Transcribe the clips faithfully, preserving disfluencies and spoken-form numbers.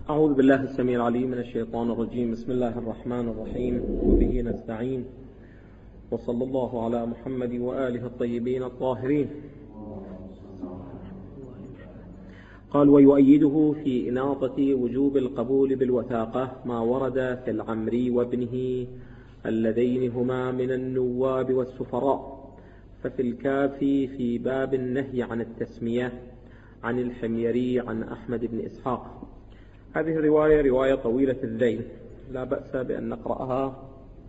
أعوذ بالله السميع العليم من الشيطان الرجيم. بسم الله الرحمن الرحيم، وبه نستعين، وصلى الله على محمد وآله الطيبين الطاهرين. قال: ويؤيده في إناطة وجوب القبول بالوثاقة ما ورد في العمري وابنه اللذين هما من النواب والسفراء، ففي الكافي في باب النهي عن التسمية عن الحميري عن أحمد بن إسحاق. هذه الرواية رواية طويلة الذيل، لا بأس بأن نقرأها،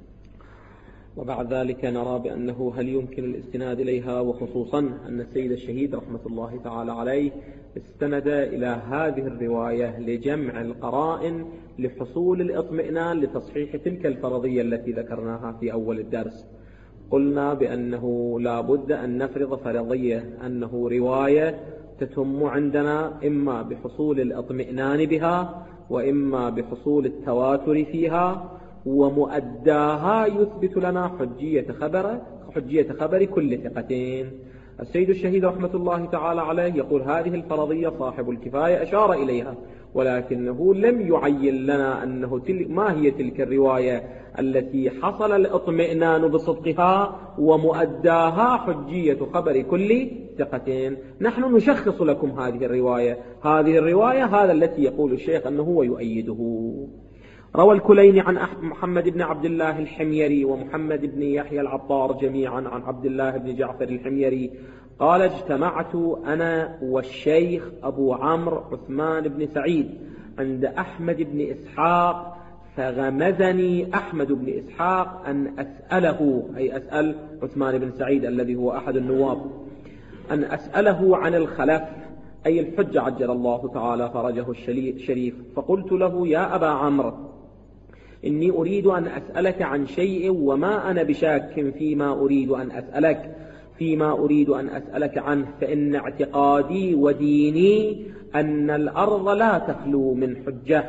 وبعد ذلك نرى بأنه هل يمكن الاستناد إليها، وخصوصا أن السيد الشهيد رحمة الله تعالى عليه استند إلى هذه الرواية لجمع القرائن لحصول الإطمئنان لتصحيح تلك الفرضية التي ذكرناها في أول الدرس. قلنا بأنه لا بد أن نفرض فرضية أنه رواية تتم عندنا إما بحصول الإطمئنان بها وإما بحصول التواتر فيها، ومؤداها يثبت لنا حجية خبر حجية خبر كل ثقتين. السيد الشهيد رحمة الله تعالى عليه يقول هذه الفرضية صاحب الكفاية أشار إليها، ولكنه لم يعين لنا أنه تل... ما هي تلك الرواية التي حصل الاطمئنان بصدقها ومؤداها حجية خبر كل ثقتين. نحن نشخص لكم هذه الرواية هذه الرواية هذا التي يقول الشيخ أنه هو يؤيده. روى الكليني عن محمد بن عبد الله الحميري ومحمد بن يحيى العطار جميعا عن عبد الله بن جعفر الحميري قال: اجتمعت أنا والشيخ أبو عمرو عثمان بن سعيد عند أحمد بن إسحاق، فغمزني أحمد بن إسحاق أن أسأله، أي أسأل عثمان بن سعيد الذي هو أحد النواب، أن أسأله عن الخلف أي الحج عجل الله تعالى فرجه الشريف. فقلت له: يا أبا عمرو، إني أريد أن أسألك عن شيء وما أنا بشاك فيما أريد أن أسألك فيما أريد أن أسألك عنه، فإن اعتقادي وديني أن الأرض لا تخلو من حجة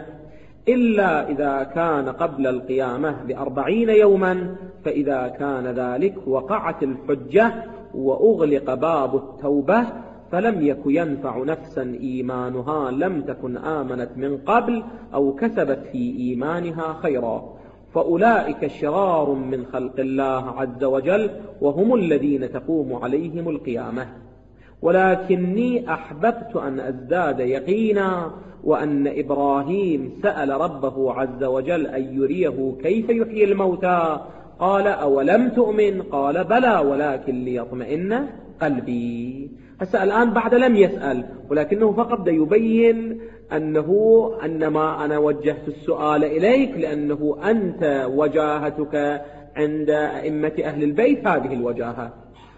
إلا إذا كان قبل القيامة بأربعين يوما، فإذا كان ذلك وقعت الحجة وأغلق باب التوبة، فلم يك ينفع نفسا إيمانها لم تكن آمنت من قبل أو كسبت في إيمانها خيرا، فأولئك شرار من خلق الله عز وجل، وهم الذين تقوم عليهم القيامة. ولكني أحببت أن أزداد يقينا، وأن إبراهيم سأل ربه عز وجل أن يريه كيف يحيي الموتى، قال: أولم تؤمن؟ قال: بلى ولكن ليطمئن قلبي. هسه الآن بعد لم يسأل، ولكنه فقط يبين أنه أنما أنا وجهت السؤال إليك لأنه أنت وجاهتك عند أئمة أهل البيت هذه الوجاهة.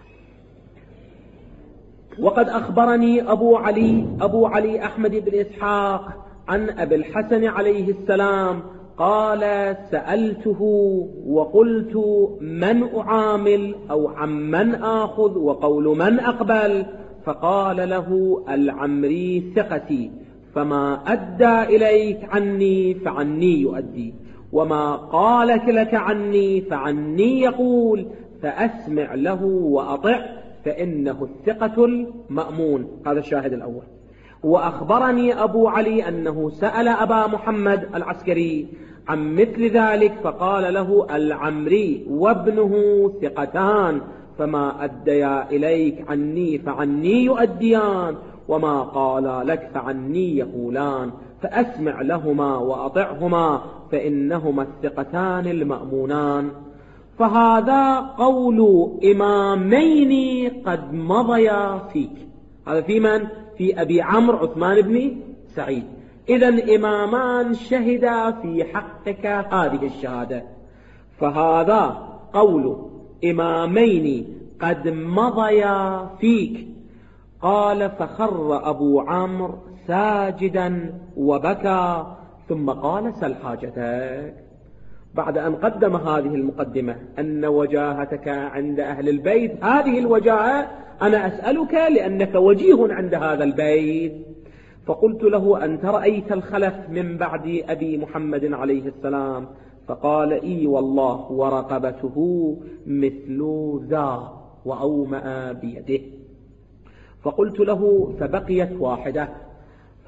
وقد أخبرني أبو علي أبو علي أحمد بن إسحاق عن أبي الحسن عليه السلام قال: سألته وقلت: من أعامل أو عن من آخذ، وقول من أقبل؟ فقال له: العمري ثقتي، فما أدى إليك عني فعني يؤدي، وما قالك لك عني فعني يقول، فأسمع له وأطع، فإنه الثقة المأمون. هذا الشاهد الأول. وأخبرني أبو علي أنه سأل أبا محمد العسكري عن مثل ذلك، فقال له: العمري وابنه ثقتان، فما أديا إليك عني فعني يؤديان، وما قال لك فعني يقولان، فأسمع لهما وأطعهما، فإنهما الثقتان المأمونان. فهذا قول إمامين قد مضيا فيك. هذا في من؟ في أبي عمرو عثمان بن سعيد. إذن إمامان شهدا في حقك هذه الشهادة، فهذا قول إمامين قد مضيا فيك. قال: فخر أبو عمرو ساجدا وبكى، ثم قال: سل حاجتك. بعد أن قدم هذه المقدمة أن وجاهتك عند أهل البيت هذه الوجاهة، أنا أسألك لأنك وجيه عند هذا البيت. فقلت له: أنت رأيت الخلف من بعد أبي محمد عليه السلام؟ فقال: إي والله، ورقبته مثل ذا، وأومأ بيده. فقلت له: فبقيت واحدة؟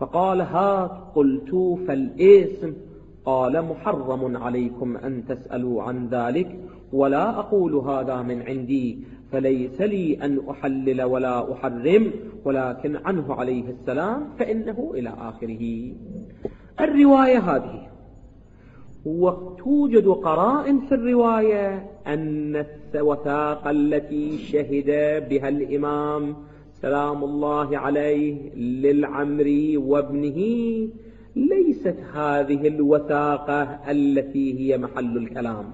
فقال هات. قلت فالاسم؟ قال محرم عليكم أن تسألوا عن ذلك، ولا أقول هذا من عندي، فليس لي أن أحلل ولا أحرم، ولكن عنه عليه السلام فإنه إلى آخره. الرواية هذه، وتوجد قرائن في الرواية أن الوثاقة التي شهد بها الإمام سلام الله عليه للعمري وابنه ليست هذه الوثاقة التي هي محل الكلام،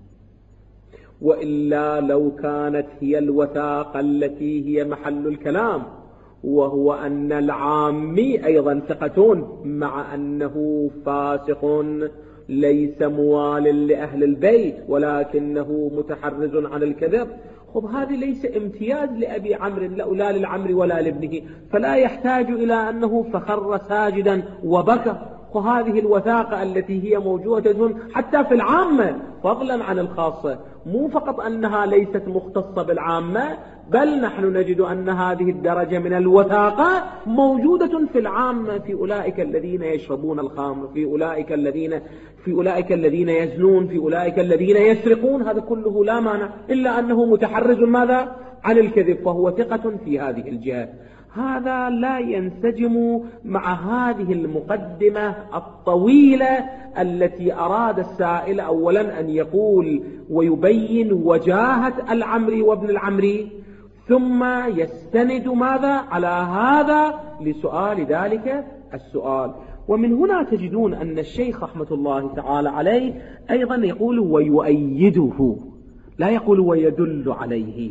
وإلا لو كانت هي الوثاقة التي هي محل الكلام، وهو أن العامي أيضا ثقتون مع أنه فاسق ليس موال لأهل البيت ولكنه متحرز عن الكذب، خب هذه ليس امتياز لأبي عمرو لا للعمري ولا لابنه، فلا يحتاج إلى أنه فخر ساجدا وبكى. وهذه الوثاقة التي هي موجودة حتى في العامة فضلا عن الخاصة، مو فقط أنها ليست مختصة بالعامة، بل نحن نجد أن هذه الدرجة من الوثاقة موجودة في العامة، في أولئك الذين يشربون الخمر، في أولئك الذين في أولئك الذين يزنون، في أولئك الذين يسرقون، هذا كله لا مانع، إلا أنه متحرز ماذا؟ عن الكذب، فهو ثقة في هذه الجهة. هذا لا ينسجم مع هذه المقدمة الطويلة التي أراد السائل أولا أن يقول ويبين وجاهة العمري وابن العمري، ثم يستند ماذا على هذا لسؤال ذلك السؤال. ومن هنا تجدون أن الشيخ رحمة الله تعالى عليه أيضا يقول ويؤيده، لا يقول ويدل عليه.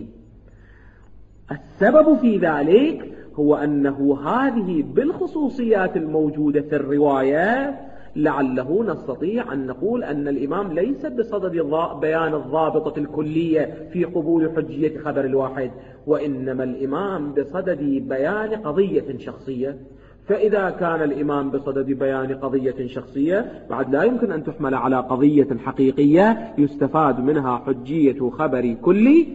السبب في ذلك هو أنه هذه بالخصوصيات الموجودة في الرواية لعله نستطيع أن نقول أن الإمام ليس بصدد بيان الضابطة الكلية في قبول حجية خبر الواحد، وإنما الإمام بصدد بيان قضية شخصية. فإذا كان الإمام بصدد بيان قضية شخصية بعد لا يمكن أن تحمل على قضية حقيقية يستفاد منها حجية خبر كل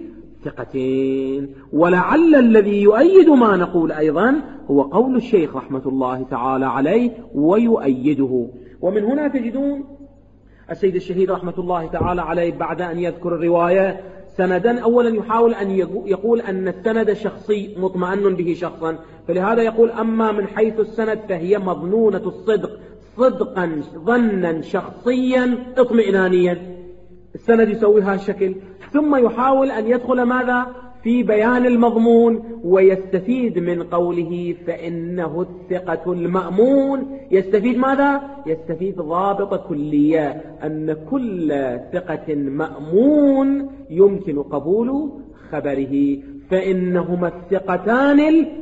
ثقتين. ولعل الذي يؤيد ما نقول أيضا هو قول الشيخ رحمة الله تعالى عليه ويؤيده. ومن هنا تجدون السيد الشهيد رحمة الله تعالى عليه بعد أن يذكر الرواية سندا أولا يحاول أن يقول أن السند شخصي مطمئن به شخصا، فلهذا يقول أما من حيث السند فهي مظنونة الصدق صدقا ظنا شخصيا اطمئنانيا، السند يسويها الشكل. ثم يحاول أن يدخل ماذا في بيان المضمون ويستفيد من قوله فإنه الثقة المأمون، يستفيد ماذا؟ يستفيد ضابط كلية أن كل ثقة مأمون يمكن قبول خبره، فإنهما الثقتان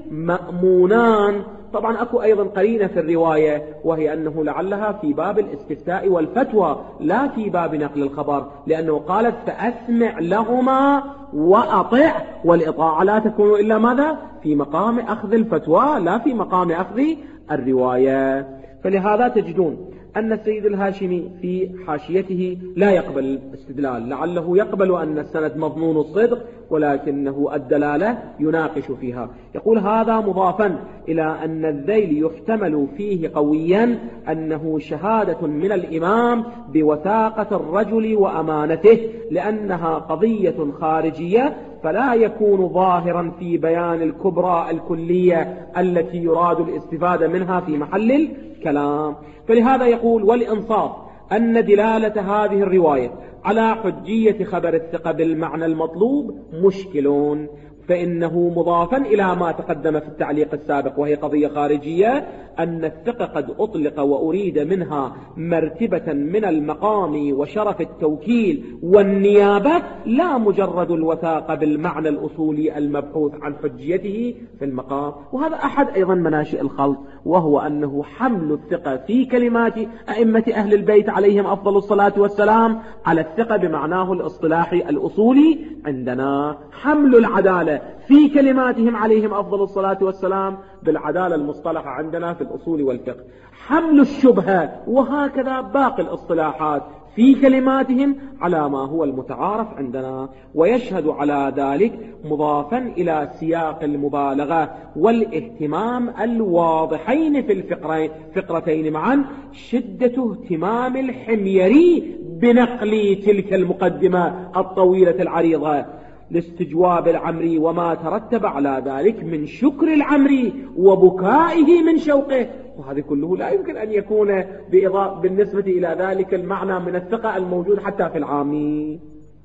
المأمونان. طبعا أكو أيضا قرينة في الرواية وهي أنه لعلها في باب الاستفتاء والفتوى لا في باب نقل الخبر، لأنه قالت فأسمع لهما وأطع، والإطاعة لا تكون إلا ماذا؟ في مقام أخذ الفتوى لا في مقام أخذ الرواية. فلهذا تجدون أن السيد الهاشمي في حاشيته لا يقبل الاستدلال، لعله يقبل أن السند مضمون الصدق ولكنه الدلالة يناقش فيها. يقول هذا مضافا إلى أن الذيل يحتمل فيه قويا أنه شهادة من الإمام بوثاقة الرجل وأمانته، لأنها قضية خارجية فلا يكون ظاهرا في بيان الكبرى الكلية التي يراد الاستفادة منها في محل الكلام. فلهذا يقول والإنصاف أن دلالة هذه الرواية على حجية خبر الثقة بالمعنى المطلوب مشكلون، فإنه مضافا إلى ما تقدم في التعليق السابق وهي قضية خارجية أن الثقة قد أطلق وأريد منها مرتبة من المقام وشرف التوكيل والنيابة لا مجرد الوثاقة بالمعنى الأصولي المبحوث عن حجيته في المقام. وهذا أحد أيضا مناشئ الخلط، وهو أنه حمل الثقة في كلمات أئمة أهل البيت عليهم أفضل الصلاة والسلام على الثقة بمعناه الاصطلاحي الأصولي عندنا، حمل العدالة في كلماتهم عليهم أفضل الصلاة والسلام بالعدالة المصطلحة عندنا في الأصول والفقه، حمل الشبهة وهكذا باقي الاصطلاحات في كلماتهم على ما هو المتعارف عندنا، ويشهد على ذلك مضافا إلى سياق المبالغة والاهتمام الواضحين في الفقرتين معا شدة اهتمام الحميري بنقل تلك المقدمة الطويلة العريضة لاستجواب العمري وما ترتب على ذلك من شكر العمري وبكائه من شوقه، وهذا كله لا يمكن أن يكون بالنسبة إلى ذلك المعنى من الثقة الموجود حتى في العامي،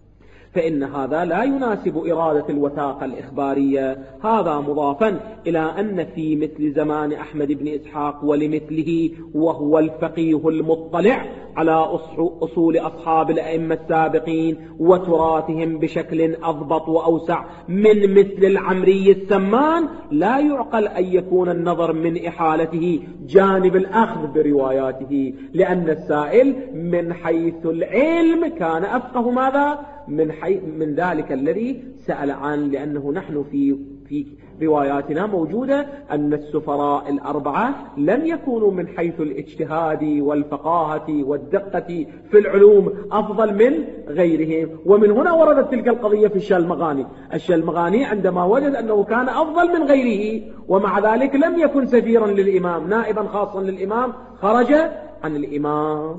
فإن هذا لا يناسب إرادة الوثاقة الإخبارية. هذا مضافا إلى أن في مثل زمان أحمد بن إسحاق ولمثله وهو الفقيه المطلع على أصول أصحاب الأئمة السابقين وتراثهم بشكل أضبط وأوسع من مثل العمري السمان، لا يعقل أن يكون النظر من إحالته جانب الأخذ برواياته، لأن السائل من حيث العلم كان أفقه ماذا من حي... من ذلك الذي سأل عنه، لأنه نحن في في رواياتنا موجودة أن السفراء الأربعة لم يكونوا من حيث الاجتهاد والفقاهة والدقة في العلوم أفضل من غيرهم، ومن هنا وردت تلك القضية في الشلمغاني. الشلمغاني عندما وجد أنه كان أفضل من غيره ومع ذلك لم يكن سفيرا للإمام نائبا خاصا للإمام، خرج عن الإمام.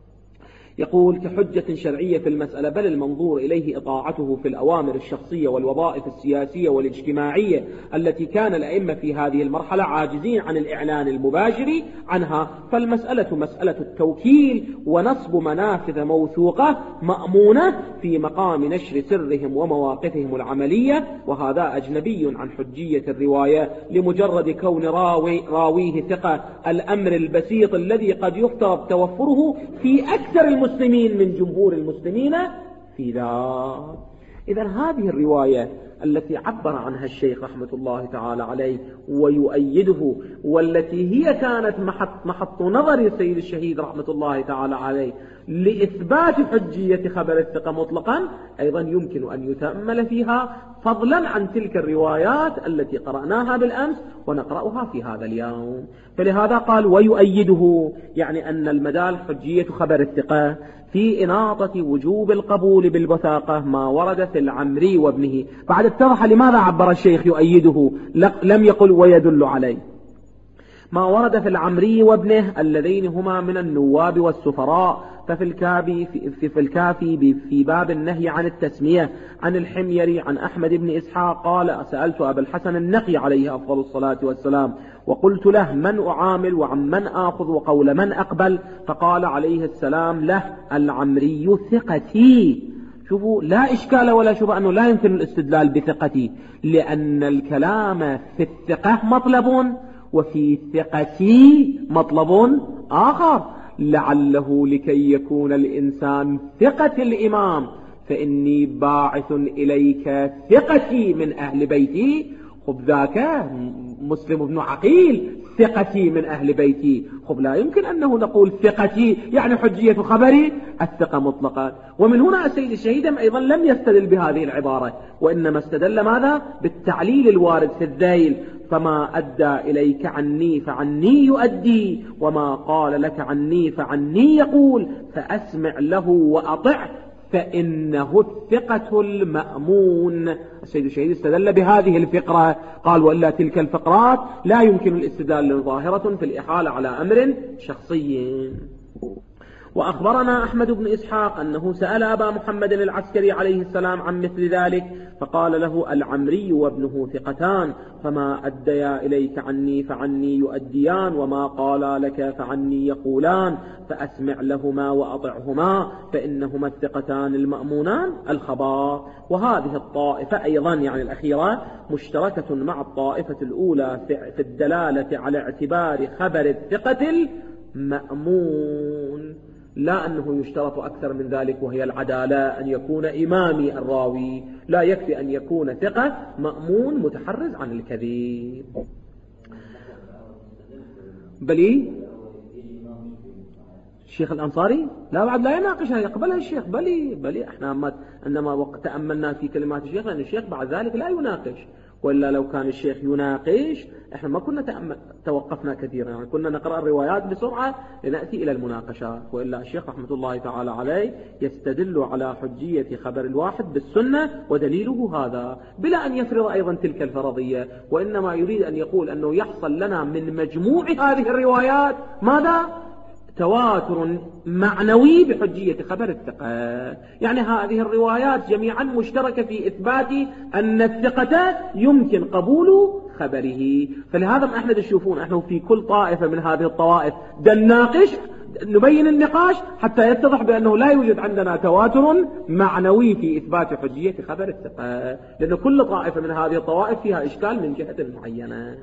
يقول كحجة شرعية في المسألة بل المنظور إليه إطاعته في الأوامر الشخصية والوظائف السياسية والاجتماعية التي كان الأئمة في هذه المرحلة عاجزين عن الإعلان المباشر عنها، فالمسألة مسألة التوكيل ونصب منافذ موثوقة مأمونة في مقام نشر سرهم ومواقفهم العملية، وهذا أجنبي عن حجية الرواية لمجرد كون راوي راويه ثقة، الأمر البسيط الذي قد يفترض توفره في أكثر المسلمين من جمهور المسلمين في ذا. إذن هذه الرواية التي عبر عنها الشيخ رحمة الله تعالى عليه ويؤيده، والتي هي كانت محط, محط نظر السيد الشهيد رحمة الله تعالى عليه لإثبات حجية خبر الثقة مطلقا، أيضا يمكن أن يتأمل فيها فضلا عن تلك الروايات التي قرأناها بالأمس ونقرأها في هذا اليوم. فلهذا قال ويؤيده، يعني أن المدال حجية خبر الثقة في إناطة وجوب القبول بالوثاقة ما ورد في العمري وابنه. بعد اتضح لماذا عبر الشيخ يؤيده، لم يقل ويدل عليه. ما ورد في العمري وابنه اللذين هما من النواب والسفراء، ففي الكافي في, في, الكافي في باب النهي عن التسمية عن الحميري عن أحمد بن إسحاق قال سألت أبا الحسن النقي عليه أفضل الصلاة والسلام وقلت له من أعامل وعن من آخذ وقول من أقبل، فقال عليه السلام له العمري ثقتي. شوفوا لا إشكال ولا شبه أنه لا يمكن الاستدلال بثقتي، لأن الكلام في الثقة مطلب وفي ثقتي مطلب آخر، لعله لكي يكون الإنسان ثقة الإمام فإني باعث إليك ثقتي من أهل بيتي، خب ذاك مسلم بن عقيل ثقتي من أهل بيتي، خب لا يمكن أنه نقول ثقتي يعني حجية خبري الثقة مطلقا. ومن هنا السيد الشهيد أيضا لم يستدل بهذه العبارة، وإنما استدل ماذا بالتعليل الوارد في الذيل، فما أدى إليك عني فعني يؤدي وما قال لك عني فعني يقول، فأسمع له وأطع فإنه الثقة المأمون. السيد الشهيد استدل بهذه الفقرة، قال وإلا تلك الفقرات لا يمكن الاستدلال ظاهرة في الإحالة على أمر شخصي. وأخبرنا أحمد بن إسحاق أنه سأل أبا محمد العسكري عليه السلام عن مثل ذلك فقال له العمري وابنه ثقتان، فما أديا إليك عني فعني يؤديان وما قالا لك فعني يقولان، فأسمع لهما وأطعهما فإنهما الثقتان المأمونان الخبر. وهذه الطائفة أيضا يعني الأخيرة مشتركة مع الطائفة الأولى في الدلالة على اعتبار خبر الثقة المأمون، لا أنه يشترط أكثر من ذلك وهي العدالة، أن يكون إمامي الراوي، لا يكفي أن يكون ثقة مأمون متحرز عن الكذب. بلي الشيخ الأنصاري لا بعد لا يناقشها يقبلها الشيخ، بلي بلي احنا ما انما وقت تأملنا في كلمات الشيخ لأن الشيخ بعد ذلك لا يناقش، وإلا لو كان الشيخ يناقش احنا ما كنا تأمل توقفنا كثيرا، يعني كنا نقرأ الروايات بسرعة لنأتي إلى المناقشات. وإلا الشيخ رحمة الله تعالى عليه يستدل على حجية خبر الواحد بالسنة ودليله هذا، بلا أن يفرض أيضا تلك الفرضية، وإنما يريد أن يقول أنه يحصل لنا من مجموع هذه الروايات ماذا؟ تواتر معنوي بحجية خبر الثقة. يعني هذه الروايات جميعا مشتركة في إثبات أن الثقة يمكن قبول خبره. فلهذا ما احنا تشوفون احنا في كل طائفة من هذه الطوائف نناقش نبين النقاش حتى يتضح بأنه لا يوجد عندنا تواتر معنوي في إثبات حجية خبر الثقة، لأن كل طائفة من هذه الطوائف فيها إشكال من جهة معينة.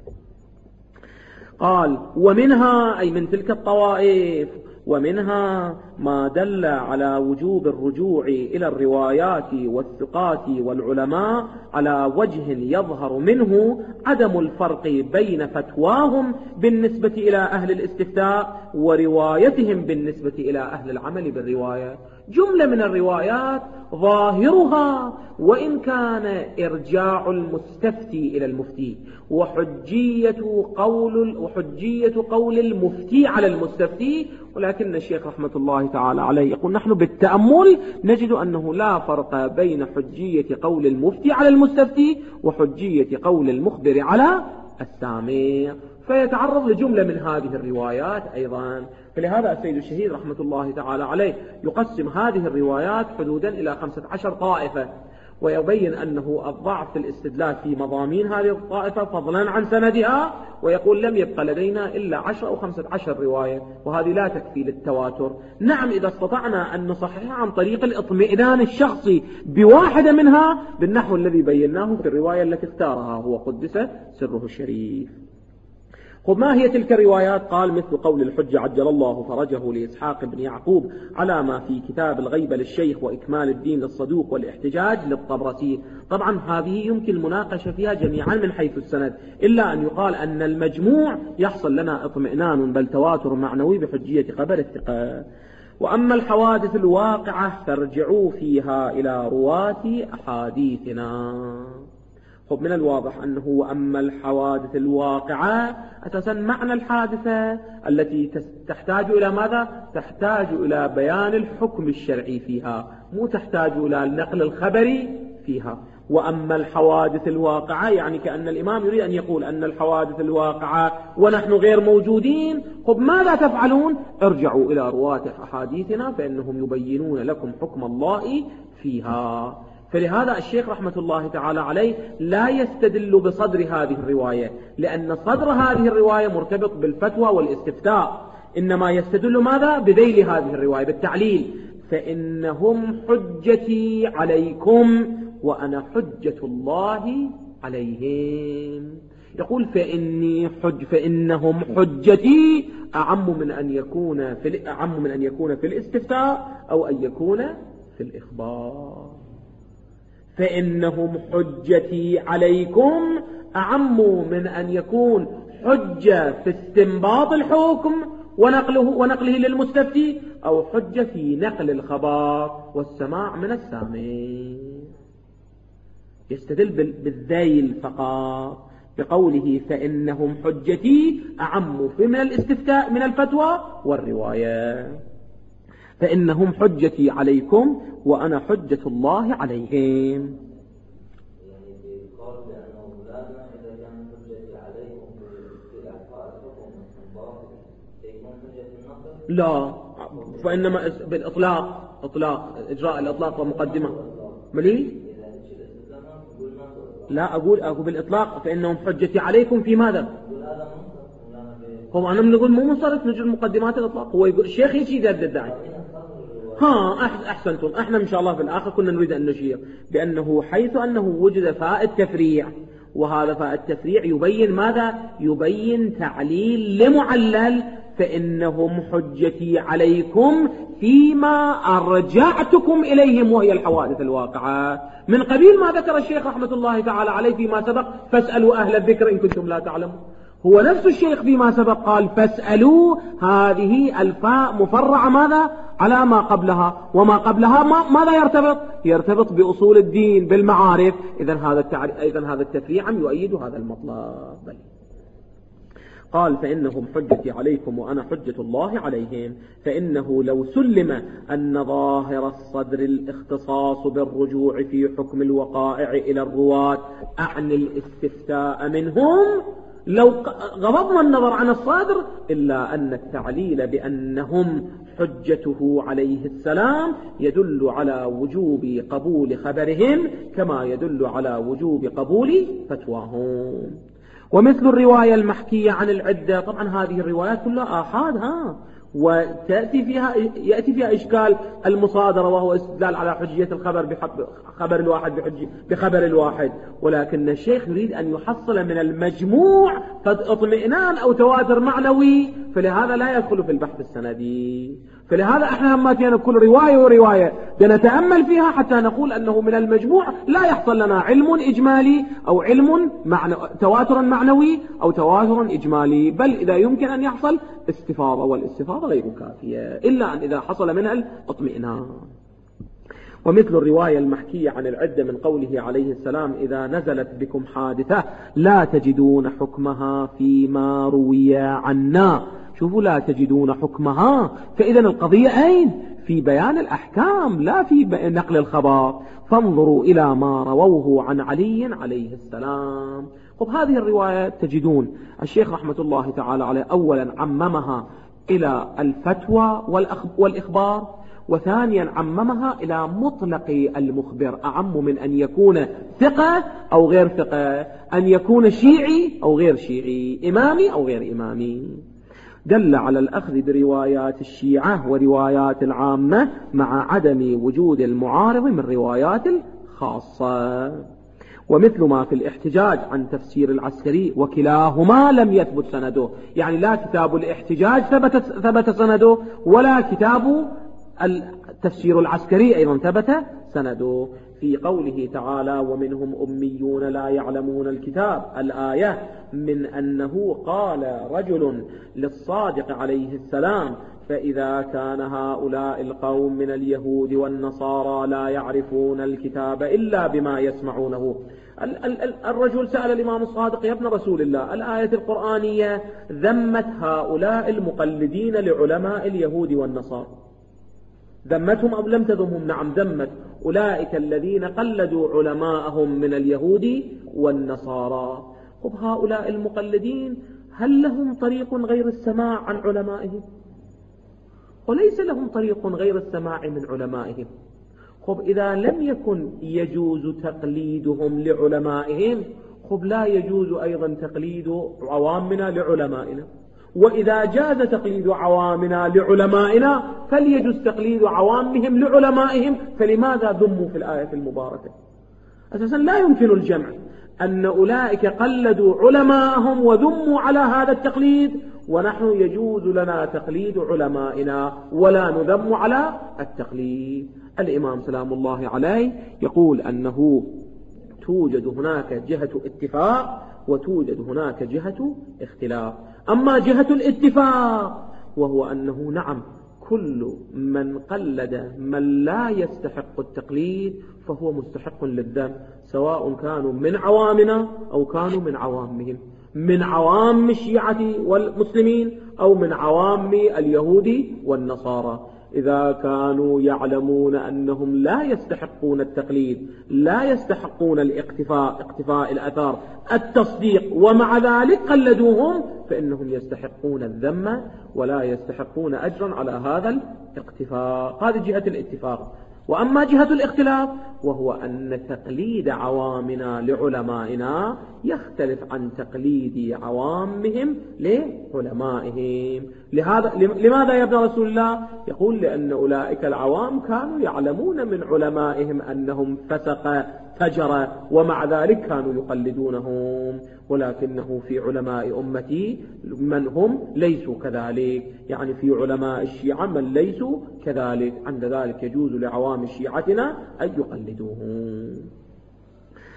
قال ومنها أي من تلك الطوائف ومنها ما دل على وجوب الرجوع إلى الروايات والثقات والعلماء على وجه يظهر منه عدم الفرق بين فتواهم بالنسبة إلى أهل الاستفتاء وروايتهم بالنسبة إلى أهل العمل بالرواية. جملة من الروايات ظاهرها وإن كان إرجاع المستفتي إلى المفتي وحجية قول, وحجية قول المفتي على المستفتي، ولكن الشيخ رحمة الله تعالى عليه يقول نحن بالتأمل نجد أنه لا فرق بين حجية قول المفتي على المستفتي وحجية قول المخبر على السامع، فيتعرض لجملة من هذه الروايات أيضا. فلهذا السيد الشهيد رحمة الله تعالى عليه يقسم هذه الروايات حدودا إلى خمسة عشر طائفة، ويبين أنه الضعف في الاستدلال في مضامين هذه الطائفة فضلا عن سندها، ويقول لم يبقى لدينا إلا عشر أو خمسة عشر رواية، وهذه لا تكفي للتواتر. نعم إذا استطعنا أن نصححها عن طريق الاطمئنان الشخصي بواحدة منها بالنحو الذي بيناه في الرواية التي اختارها هو قدس سره الشريف. خذ ما هي تلك الروايات؟ قال مثل قول الحجة عجل الله فرجه لإسحاق بن يعقوب على ما في كتاب الغيبة للشيخ وإكمال الدين للصدوق والاحتجاج للطبرسي. طبعا هذه يمكن المناقشة فيها جميعا من حيث السند، إلا أن يقال أن المجموع يحصل لنا اطمئنان بل تواتر معنوي بحجية خبر الثقة. وأما الحوادث الواقعة فارجعوا فيها إلى رواة أحاديثنا. خب من الواضح أنه وأما الحوادث الواقعة أساسا معنى الحادثة التي تحتاج إلى ماذا؟ تحتاج إلى بيان الحكم الشرعي فيها، مو تحتاج إلى النقل الخبري فيها. وأما الحوادث الواقعة يعني كأن الإمام يريد أن يقول أن الحوادث الواقعة ونحن غير موجودين. خب ماذا تفعلون؟ ارجعوا إلى رواة أحاديثنا فإنهم يبينون لكم حكم الله فيها. فلهذا الشيخ رحمة الله تعالى عليه لا يستدل بصدر هذه الرواية، لأن صدر هذه الرواية مرتبط بالفتوى والاستفتاء، إنما يستدل ماذا؟ بذيل هذه الرواية بالتعليل. فإنهم حجتي عليكم وأنا حجة الله عليهم. يقول فإني حج فإنهم حجتي أعم من أن يكون في أعم من أن يكون في الاستفتاء أو أن يكون في الإخبار. فإنهم حجتي عليكم أعم من أن يكون حجة في استنباط الحكم ونقله, ونقله للمستفتي أو حجة في نقل الخبر والسماع من السامع. يستدل بالذيل فقط بقوله فإنهم حجتي أعم من الاستفتاء من الفتوى والرواية. فإنهم حجتي عليكم وأنا حجة الله عليهم. لا، فإنما بالإطلاق إطلاق إجراء الإطلاق ومقدمة ملي لا أقول أقول بالإطلاق فإنهم حجتي عليكم في ماذا؟ هو أنا بنقول مو منصرف نجد مقدمات الإطلاق. هو يقول الشيخ يجي ذا الداعي ها أحسنتم. احنا إن شاء الله في الآخر كنا نريد أن نشير بأنه حيث أنه وجد فائد تفريع، وهذا فائد تفريع يبين ماذا؟ يبين تعليل لمعلل. فإنهم حجتي عليكم فيما أرجعتكم إليهم وهي الحوادث الواقعة، من قبيل ما ذكر الشيخ رحمة الله تعالى عليه فيما سبق فاسألوا أهل الذكر إن كنتم لا تعلمون. هو نفس الشيخ فيما سبق قال فاسألوا، هذه الفاء مفرعة ماذا على ما قبلها، وما قبلها ما ماذا يرتبط يرتبط بأصول الدين بالمعارف. إذن هذا التعريف إذن هذا التفريع يؤيد هذا المطلب. قال فإنهم حجتي عليكم وأنا حجة الله عليهم. فإنه لو سلم أن ظاهر الصدر الاختصاص بالرجوع في حكم الوقائع إلى الرواة أعني الاستفتاء منهم، لو غضضنا النظر عن الصدر، إلا أن التعليل بأنهم حجته عليه السلام يدل على وجوب قبول خبرهم كما يدل على وجوب قبول فتواهم. ومثل الرواية المحكية عن العدة، طبعا هذه الروايات كلها آحاد ها، وتأتي فيها يأتي فيها إشكال المصادرة، وهو استدلال على حجية الخبر بخبر الواحد بخبر الواحد، ولكن الشيخ يريد أن يحصل من المجموع اطمئنان أو تواتر معنوي، فلهذا لا يدخل في البحث السندي. فلهذا احنا لما تينا كل رواية ورواية نتأمل فيها حتى نقول أنه من المجموع لا يحصل لنا علم إجمالي أو علم معنى تواتر معنوي أو تواتر إجمالي، بل إذا يمكن أن يحصل استفاضة، والاستفاضة غير كافية إلا أن إذا حصل منها الاطمئنان. ومثل الرواية المحكية عن العدة من قوله عليه السلام إذا نزلت بكم حادثة لا تجدون حكمها فيما روي عنا. شوفوا لا تجدون حكمها، فإذا القضية أين؟ في بيان الأحكام لا في نقل الخبر. فانظروا إلى ما رووه عن علي عليه السلام. طب هذه الرواية تجدون الشيخ رحمة الله تعالى عليه أولا عممها إلى الفتوى والإخبار، وثانيا عممها إلى مطلق المخبر، أعم من أن يكون ثقة أو غير ثقة، أن يكون شيعي أو غير شيعي، إمامي أو غير إمامي. دل على الأخذ بروايات الشيعة وروايات العامة مع عدم وجود المعارض من روايات الخاصة. ومثل ما في الاحتجاج عن تفسير العسكري وكلاهما لم يثبت سنده، يعني لا كتاب الاحتجاج ثبت, ثبت سنده، ولا كتاب التفسير العسكري أيضا ثبت سنده. في قوله تعالى ومنهم أميون لا يعلمون الكتاب، الآية من أنه قال رجل للصادق عليه السلام فإذا كان هؤلاء القوم من اليهود والنصارى لا يعرفون الكتاب إلا بما يسمعونه. الرجل سأل الإمام الصادق يا ابن رسول الله الآية القرآنية ذمت هؤلاء المقلدين لعلماء اليهود والنصارى، ذمتهم أو لم تذمهم؟ نعم ذمت، أولئك الذين قلدوا علماءهم من اليهود والنصارى. طب هؤلاء المقلدين هل لهم طريق غير السماع عن علمائهم؟ وليس لهم طريق غير السماع من علمائهم. خب إذا لم يكن يجوز تقليدهم لعلمائهم، خب لا يجوز أيضا تقليد عوامنا لعلمائنا، وإذا جاز تقليد عوامنا لعلمائنا فليجوز تقليد عوامهم لعلمائهم، فلماذا ذموا في الآية المباركة؟ أساسا لا يمكن الجمع أن أولئك قلدوا علماءهم وذموا على هذا التقليد، ونحن يجوز لنا تقليد علمائنا ولا نذم على التقليد. الإمام سلام الله عليه يقول أنه توجد هناك جهة اتفاق وتوجد هناك جهة اختلاف. أما جهة الاتفاق وهو أنه نعم كل من قلد من لا يستحق التقليد فهو مستحق للذم، سواء كانوا من عوامنا أو كانوا من عوامهم، من عوام الشيعة والمسلمين أو من عوام اليهود والنصارى. إذا كانوا يعلمون أنهم لا يستحقون التقليد، لا يستحقون الاقتفاء اقتفاء الأثار التصديق، ومع ذلك قلدوهم، فإنهم يستحقون الذم ولا يستحقون أجرا على هذا الاقتفاء. هذه جهة الاتفاق. وأما جهة الاختلاف وهو أن تقليد عوامنا لعلمائنا يختلف عن تقليد عوامهم لعلمائهم. لهذا لماذا يا ابن رسول الله؟ يقول لأن أولئك العوام كانوا يعلمون من علمائهم أنهم فسق فجر، ومع ذلك كانوا يقلدونهم، ولكنه في علماء أمتي من هم ليسوا كذلك، يعني في علماء الشيعة من ليسوا كذلك، عند ذلك يجوز لعوام شيعتنا أن يقلدوهم.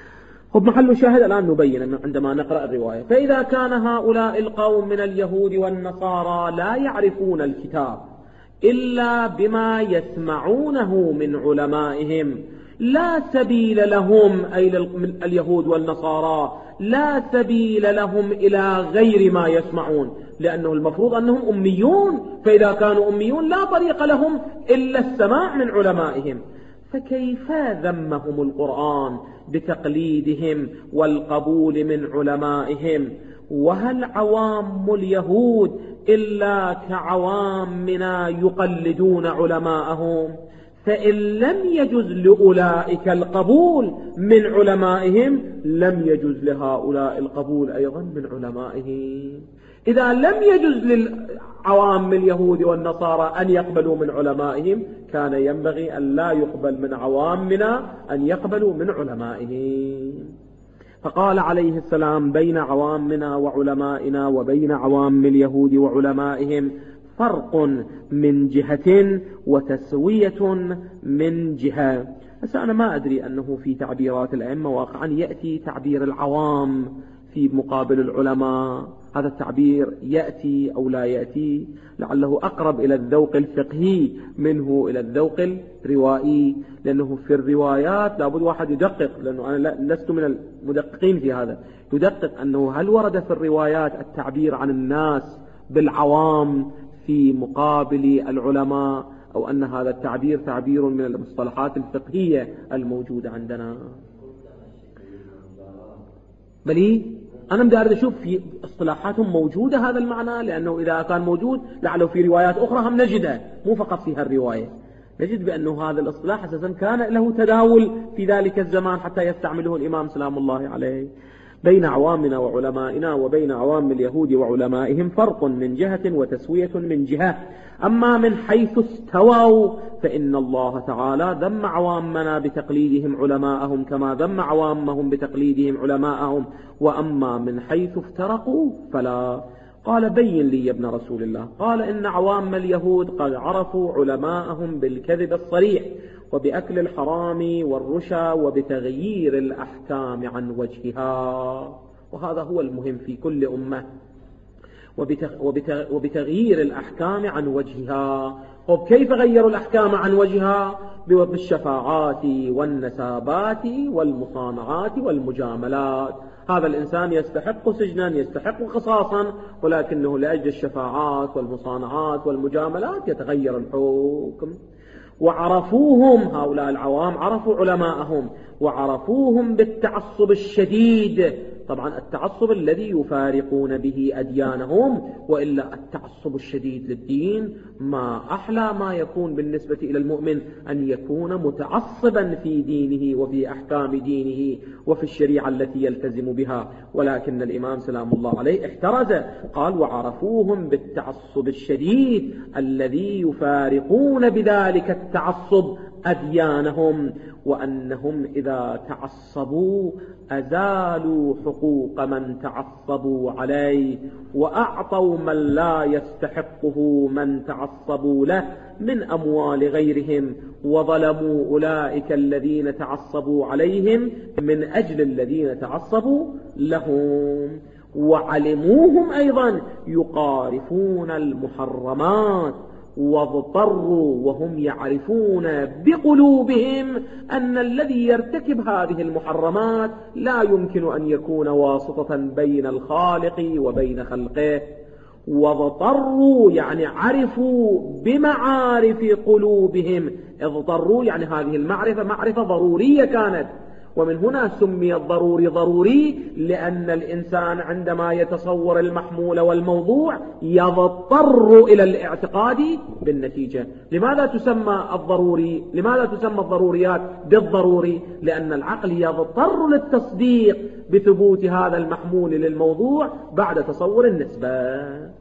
خب محل الشاهد الآن نبين عندما نقرأ الرواية. فإذا كان هؤلاء القوم من اليهود والنصارى لا يعرفون الكتاب إلا بما يسمعونه من علمائهم، لا سبيل لهم، أي اليهود والنصارى لا سبيل لهم إلى غير ما يسمعون، لأنه المفروض أنهم أميون، فإذا كانوا أميون لا طريق لهم إلا السماع من علمائهم، فكيف ذمهم القرآن بتقليدهم والقبول من علمائهم؟ وهل عوام اليهود إلا كعوامنا يقلدون علماءهم؟ فإن لم يجز لأولئك القبول من علمائهم لم يجز لهؤلاء القبول أيضا من علمائهم. إذا لم يجز للعوام اليهود والنصارى أن يقبلوا من علمائهم كان ينبغي أن لا يقبل من عوامنا أن يقبلوا من علمائهم. فقال عليه السلام: بين عوامنا وعلمائنا وبين عوام اليهود وعلمائهم فرق من جهة وتسوية من جهة. بس أنا ما أدري أنه في تعبيرات الأئمة واقعا يأتي تعبير العوام في مقابل العلماء، هذا التعبير يأتي أو لا يأتي، لعله أقرب إلى الذوق الفقهي منه إلى الذوق الروائي، لأنه في الروايات لابد واحد يدقق، لأنه أنا لست من المدققين في هذا، يدقق أنه هل ورد في الروايات التعبير عن الناس بالعوام في مقابل العلماء، أو أن هذا التعبير تعبير من المصطلحات الفقهية الموجودة عندنا. بلي أنا بدي أشوف في اصطلاحاتهم موجودة هذا المعنى، لأنه إذا كان موجود لعله في روايات أخرى هم نجده، مو فقط في هالرواية، نجد بأنه هذا الاصطلاح أساسا كان له تداول في ذلك الزمان حتى يستعمله الإمام سلام الله عليه. بين عوامنا وعلمائنا وبين عوام اليهود وعلمائهم فرق من جهة وتسوية من جهة. أما من حيث استووا فإن الله تعالى ذم عوامنا بتقليدهم علماءهم كما ذم عوامهم بتقليدهم علماءهم، وأما من حيث افترقوا فلا. قال: بين لي يا ابن رسول الله. قال: إن عوام اليهود قد عرفوا علماءهم بالكذب الصريح وبأكل الحرام والرشا وبتغيير الأحكام عن وجهها، وهذا هو المهم في كل أمة، وبتغيير الأحكام عن وجهها. وكيف غيروا الأحكام عن وجهها؟ بالشفاعات والنسابات والمصانعات والمجاملات. هذا الإنسان يستحق سجنا، يستحق قصاصا، ولكنه لأجل الشفاعات والمصانعات والمجاملات يتغير الحكم. وعرفوهم، هؤلاء العوام عرفوا علماءهم وعرفوهم بالتعصب الشديد، طبعا التعصب الذي يفارقون به أديانهم، وإلا التعصب الشديد للدين ما أحلى ما يكون بالنسبة إلى المؤمن أن يكون متعصبا في دينه وفي أحكام دينه وفي الشريعة التي يلتزم بها. ولكن الإمام سلام الله عليه احترز، قال: وعرفوهم بالتعصب الشديد الذي يفارقون بذلك التعصب أديانهم، وأنهم إذا تعصبوا أزالوا حقوق من تعصبوا عليه، وأعطوا من لا يستحقه من تعصبوا له من أموال غيرهم، وظلموا أولئك الذين تعصبوا عليهم من أجل الذين تعصبوا لهم. وعلموهم أيضا يقارفون المحرمات، واضطروا وهم يعرفون بقلوبهم أن الذي يرتكب هذه المحرمات لا يمكن أن يكون واسطة بين الخالق وبين خلقه. واضطروا يعني عرفوا بمعارف قلوبهم، اضطروا يعني هذه المعرفة معرفة ضرورية كانت، ومن هنا سمي الضروري ضروري، لأن الإنسان عندما يتصور المحمول والموضوع يضطر إلى الاعتقاد بالنتيجة. لماذا تسمى الضروري؟ لماذا تسمى الضروريات بالضروري؟ لأن العقل يضطر للتصديق بثبوت هذا المحمول للموضوع بعد تصور النسبة.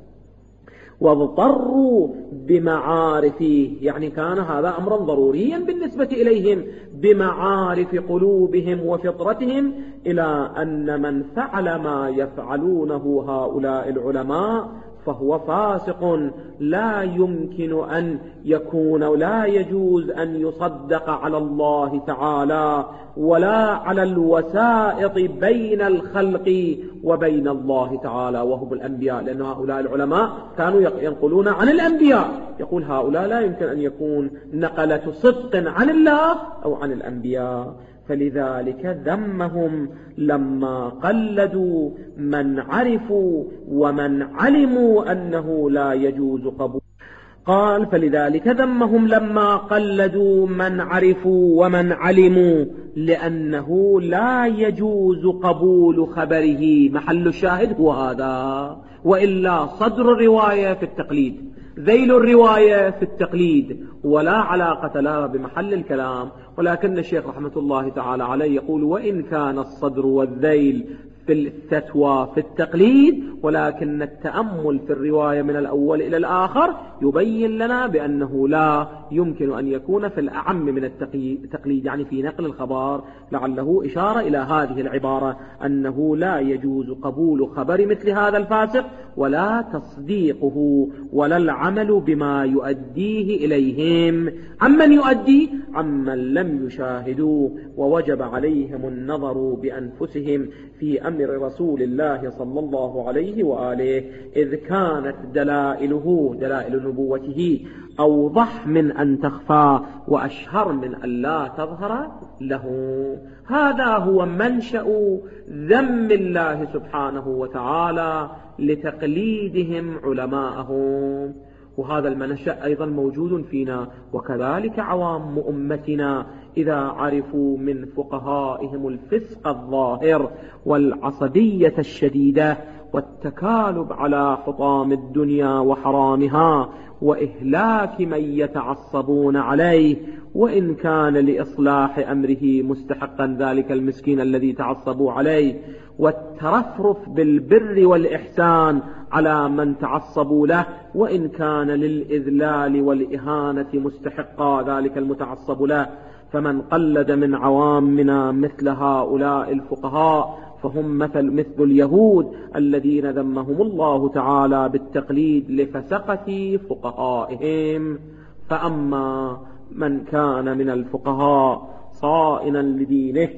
واضطروا بمعارفه، يعني كان هذا أمرا ضروريا بالنسبة إليهم، بمعارف قلوبهم وفطرتهم، إلى أن من فعل ما يفعلونه هؤلاء العلماء فهو فاسق لا يمكن أن يكون ولا يجوز أن يصدق على الله تعالى ولا على الوسائط بين الخلق وبين الله تعالى وهم الأنبياء، لأن هؤلاء العلماء كانوا ينقلون عن الأنبياء، يقول هؤلاء لا يمكن أن يكون نقلة صدق عن الله أو عن الأنبياء. فلذلك ذمهم لما قلدوا من عرفوا ومن علموا أنه لا يجوز قبول. قال فلذلك ذمهم لما قلدوا من عرفوا ومن علموا لأنه لا يجوز قبول خبره. محل الشاهد هو هذا، وإلا صدر الرواية في التقليد، ذيل الرواية في التقليد، ولا علاقة لها بمحل الكلام. ولكن الشيخ رحمة الله تعالى عليه يقول وإن كان الصدر والذيل في الفتوى في التقليد، ولكن التأمل في الرواية من الأول إلى الآخر يبين لنا بأنه لا يمكن أن يكون في الأعم من التقليد، يعني في نقل الخبر. لعله إشارة إلى هذه العبارة أنه لا يجوز قبول خبر مثل هذا الفاسق ولا تصديقه ولا العمل بما يؤديه إليهم. عمن يؤدي؟ عمن لم يشاهدوا ووجب عليهم النظر بأنفسهم في أمر رسول الله صلى الله عليه وآله، إذ كانت دلائله دلائل نبوته أوضح من أن تخفى وأشهر من أن لا تظهر له. هذا هو منشأ ذم الله سبحانه وتعالى لتقليدهم علماءهم، وهذا المنشأ أيضا موجود فينا، وكذلك عوام أمتنا إذا عرفوا من فقهائهم الفسق الظاهر والعصبية الشديدة والتكالب على حطام الدنيا وحرامها وإهلاك من يتعصبون عليه، وإن كان لإصلاح أمره مستحقا ذلك المسكين الذي تعصبوا عليه، والترفرف بالبر والإحسان على من تعصبوا له، وإن كان للإذلال والإهانة مستحقا ذلك المتعصب له. فمن قلد من عوامنا مثل هؤلاء الفقهاء فهم مثل مثل اليهود الذين ذمهم الله تعالى بالتقليد لفسقة فقهائهم. فأما من كان من الفقهاء صائنا لدينه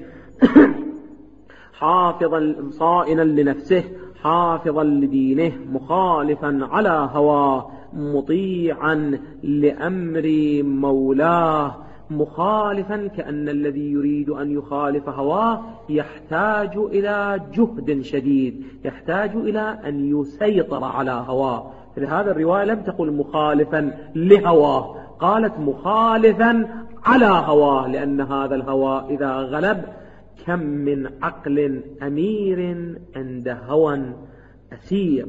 حافظا صائنا لنفسه حافظا لدينه مخالفا على هواه مطيعا لأمر مولاه، مخالفا كأن الذي يريد أن يخالف هواه يحتاج إلى جهد شديد، يحتاج إلى أن يسيطر على هواه. فلهذا الرواية لم تقل مخالفا لهواه، قالت مخالفا على هواه، لأن هذا الهوى إذا غلب كم من عقل أمير عند هوى أسير.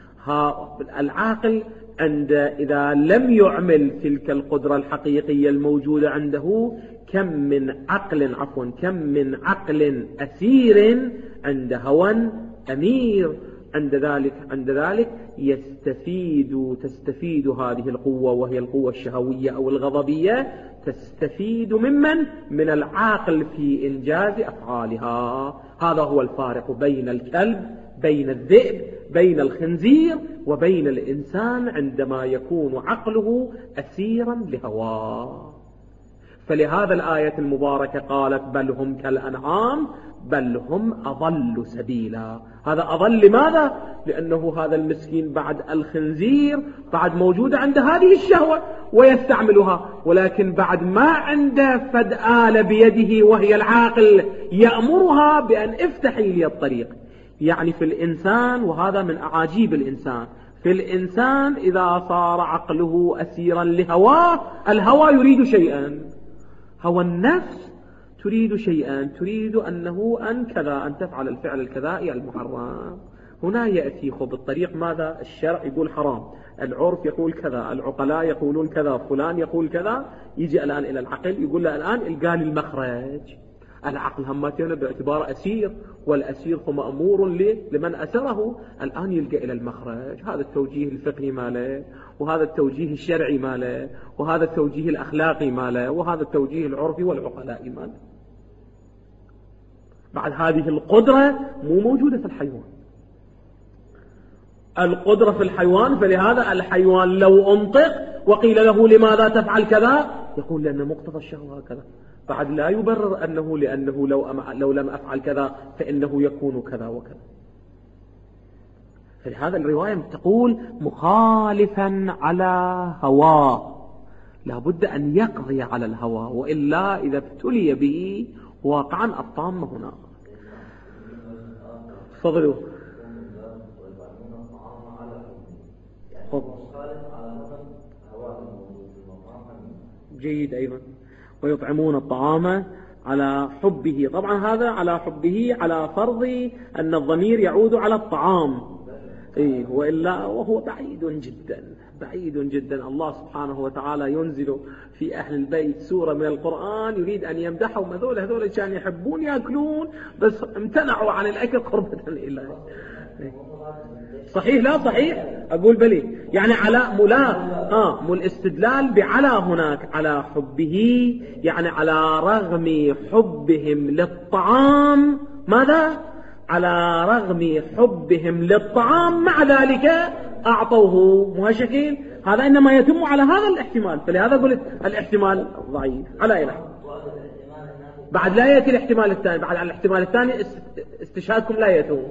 العاقل عند إذا لم يعمل تلك القدرة الحقيقية الموجودة عنده كم من عقل عفوا كم من عقل أسير عند هوى أمير. عند ذلك عند ذلك يستفيد تستفيد هذه القوة، وهي القوة الشهوية أو الغضبية، تستفيد ممن من العاقل في إنجاز أفعالها. هذا هو الفارق بين الكلب، بين الذئب، بين الخنزير، وبين الإنسان عندما يكون عقله أسيرا لهواه. فلهذا الآية المباركة قالت بل هم كالأنعام بل هم أضل سبيلا. هذا أضل لماذا؟ لأنه هذا المسكين بعد الخنزير بعد موجودة عند هذه الشهوة ويستعملها، ولكن بعد ما عنده فد آلة بيده وهي العاقل يأمرها بأن افتحي لي الطريق. يعني في الإنسان، وهذا من أعاجيب الإنسان، في الإنسان إذا صار عقله أسيرا لهواه، الهوى يريد شيئا، هوى النفس تريد شيئا، تريد أنه أن كذا أن تفعل الفعل الكذائي المحرم. هنا يأتي خب الطريق ماذا؟ الشرع يقول حرام، العرف يقول كذا، العقلاء يقولون كذا، فلان يقول كذا. يجي الآن إلى العقل يقول له الآن القى لي المخرج. العقل همتين باعتبار أسير، والأسير هو مأمور لمن أسره. الآن يلقى إلى المخرج. هذا التوجيه الفقهي ماله، وهذا التوجيه الشرعي ماله، وهذا التوجيه الأخلاقي ماله، وهذا التوجيه العرفي والعقلاء ماله. بعد هذه القدرة مو موجودة في الحيوان. القدرة في الحيوان، فلهذا الحيوان لو أنطق وقيل له لماذا تفعل كذا يقول لأن مقتضى الشهوة هكذا، بعد لا يبرر أنه لأنه لو, لو لم أفعل كذا فإنه يكون كذا وكذا. فلهذا الرواية تقول مخالفا على هواه، لابد أن يقضي على الهوى، وإلا إذا ابتلي به واقعا الطامة هنا. تفضلوا. جيد أيضا. ويطعمون الطعام على حبه، طبعا هذا على حبه على فرض أن الضمير يعود على الطعام، إيه، وإلا وهو بعيد جدا بعيد جدا. الله سبحانه وتعالى ينزل في أهل البيت سورة من القرآن يريد أن يمدحهم، هذول هذول كانوا يحبون يأكلون بس امتنعوا عن الأكل قربة إلى. صحيح لا صحيح؟ أقول بلي، يعني على ملا آه مو الاستدلال بعلى هناك على حبه، يعني على رغم حبهم للطعام، ماذا؟ على رغم حبهم للطعام مع ذلك أعطوه، مو هالشكل؟ هذا إنما يتم على هذا الاحتمال، فلهذا قلت الاحتمال ضعيف على إله. بعد لا يأتي الاحتمال الثاني، بعد على الاحتمال الثاني استشهادكم لا يتم.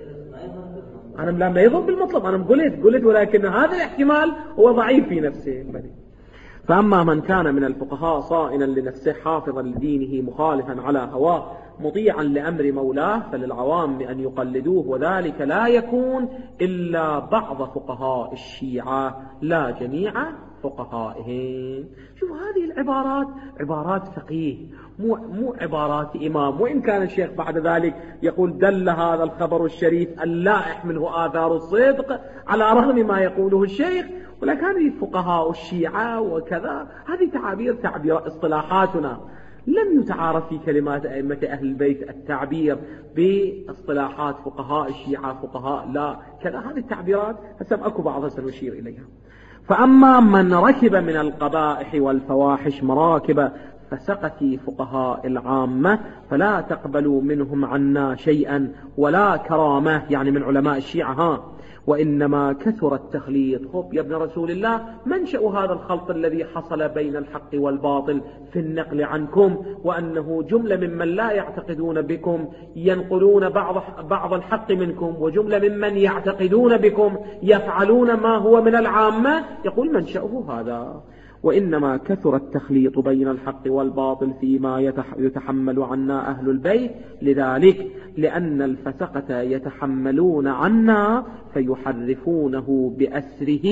أنا لا يضرب بالمطلب، أنا قلت قلت ولكن هذا الاحتمال هو ضعيف في نفسه. فأما من كان من الفقهاء صائنا لنفسه حافظا لدينه مخالفا على هواه مطيعا لأمر مولاه فللعوام أن يقلدوه، وذلك لا يكون إلا بعض فقهاء الشيعة لا جميع فقهائهم. شوف هذه العبارات عبارات فقيه، مو مو عبارات إمام، وإن كان الشيخ بعد ذلك يقول دل هذا الخبر الشريف اللائح منه آثار الصدق على رغم ما يقوله الشيخ، ولكن هذه فقهاء الشيعة وكذا، هذه تعابير تعبير اصطلاحاتنا، لم يتعارف في كلمات أئمة أهل البيت التعبير باصطلاحات فقهاء الشيعة فقهاء لا كذا، هذه التعبيرات حسب أكو بعضها سنشير إليها. فأما من ركب من القبائح والفواحش مراكب فسقتي فقهاء العامة فلا تقبلوا منهم عنا شيئا ولا كرامة، يعني من علماء الشيعة ها، وإنما كثر التخليط. خب يا ابن رسول الله، منشأ هذا الخلط الذي حصل بين الحق والباطل في النقل عنكم، وأنه جملة ممن لا يعتقدون بكم ينقلون بعض, بعض الحق منكم، وجملة ممن يعتقدون بكم يفعلون ما هو من العامة، يقول منشأه هذا. وإنما كثر التخليط بين الحق والباطل فيما يتحمل عنا أهل البيت، لذلك لأن الفسقة يتحملون عنا فيحرفونه بأسره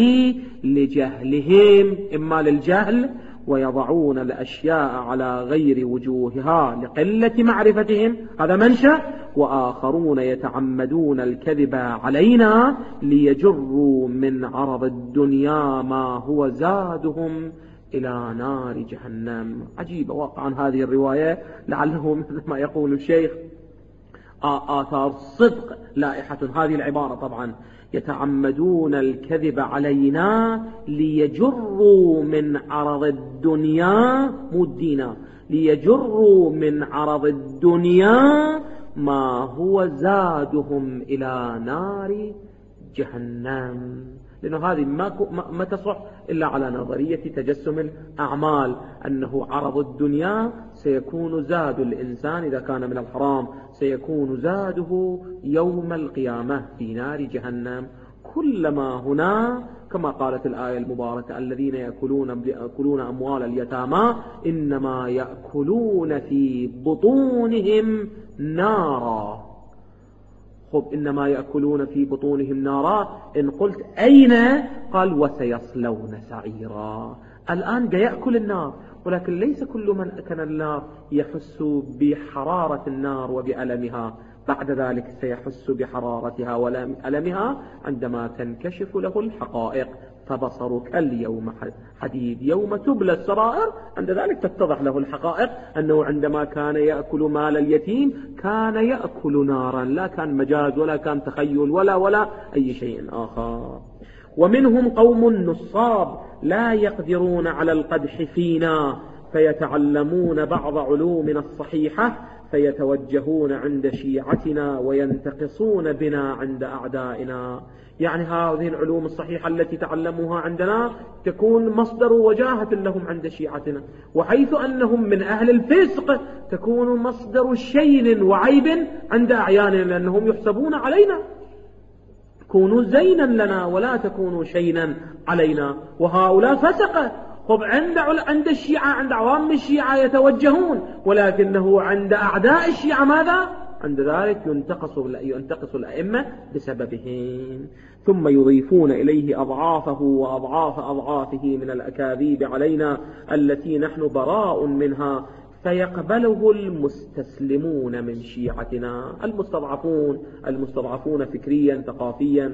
لجهلهم، إما للجهل، ويضعون الأشياء على غير وجوهها لقلة معرفتهم، هذا منشأ. وآخرون يتعمدون الكذب علينا ليجروا من عرض الدنيا ما هو زادهم إلى نار جهنم. عجيبة واقعا هذه الرواية، لعله مثل ما يقول الشيخ آثار صدق لائحة هذه العبارة. طبعا يتعمدون الكذب علينا ليجروا من عرض الدنيا، مو الدين، ليجروا من عرض الدنيا ما هو زادهم إلى نار جهنم. لأنه هذه ما, ما تصح إلا على نظرية تجسم الأعمال، أنه عرض الدنيا سيكون زاد الإنسان إذا كان من الحرام، سيكون زاده يوم القيامة في نار جهنم. كلما هنا كما قالت الآية المباركة الذين يأكلون, يأكلون أموال اليتامى إنما يأكلون في بطونهم نارا. خب إنما يأكلون في بطونهم نارا، إن قلت أين؟ قال وسيصلون سعيرا. الآن جاء يأكل النار، ولكن ليس كل من أكل النار يحس بحرارة النار وبألمها، بعد ذلك سيحس بحرارتها وألمها عندما تنكشف له الحقائق. فبصرك اليوم حديد يوم تبلى السرائر، عند ذلك تتضح له الحقائق أنه عندما كان يأكل مال اليتيم كان يأكل نارا، لا كان مجاز ولا كان تخيل ولا ولا أي شيء آخر. ومنهم قوم نصاب لا يقدرون على القدح فينا فيتعلمون بعض علومنا الصحيحة فيتوجهون عند شيعتنا وينتقصون بنا عند أعدائنا. يعني هذه العلوم الصحيحة التي تعلموها عندنا تكون مصدر وجاهة لهم عند شيعتنا، وحيث أنهم من أهل الفسق تكون مصدر شين وعيب عند أعياننا، لأنهم يحسبون علينا. كونوا زينا لنا ولا تكونوا شينا علينا، وهؤلاء فسقة. خب عند عند الشيعة، عند عوام الشيعة يتوجهون، ولكنه عند أعداء الشيعة ماذا؟ عند ذلك ينتقص ينتقص الأئمة بسببهم، ثم يضيفون إليه أضعافه وأضعاف أضعافه من الأكاذيب علينا التي نحن براء منها، فيقبله المستسلمون من شيعتنا، المستضعفون المستضعفون فكريا ثقافيا،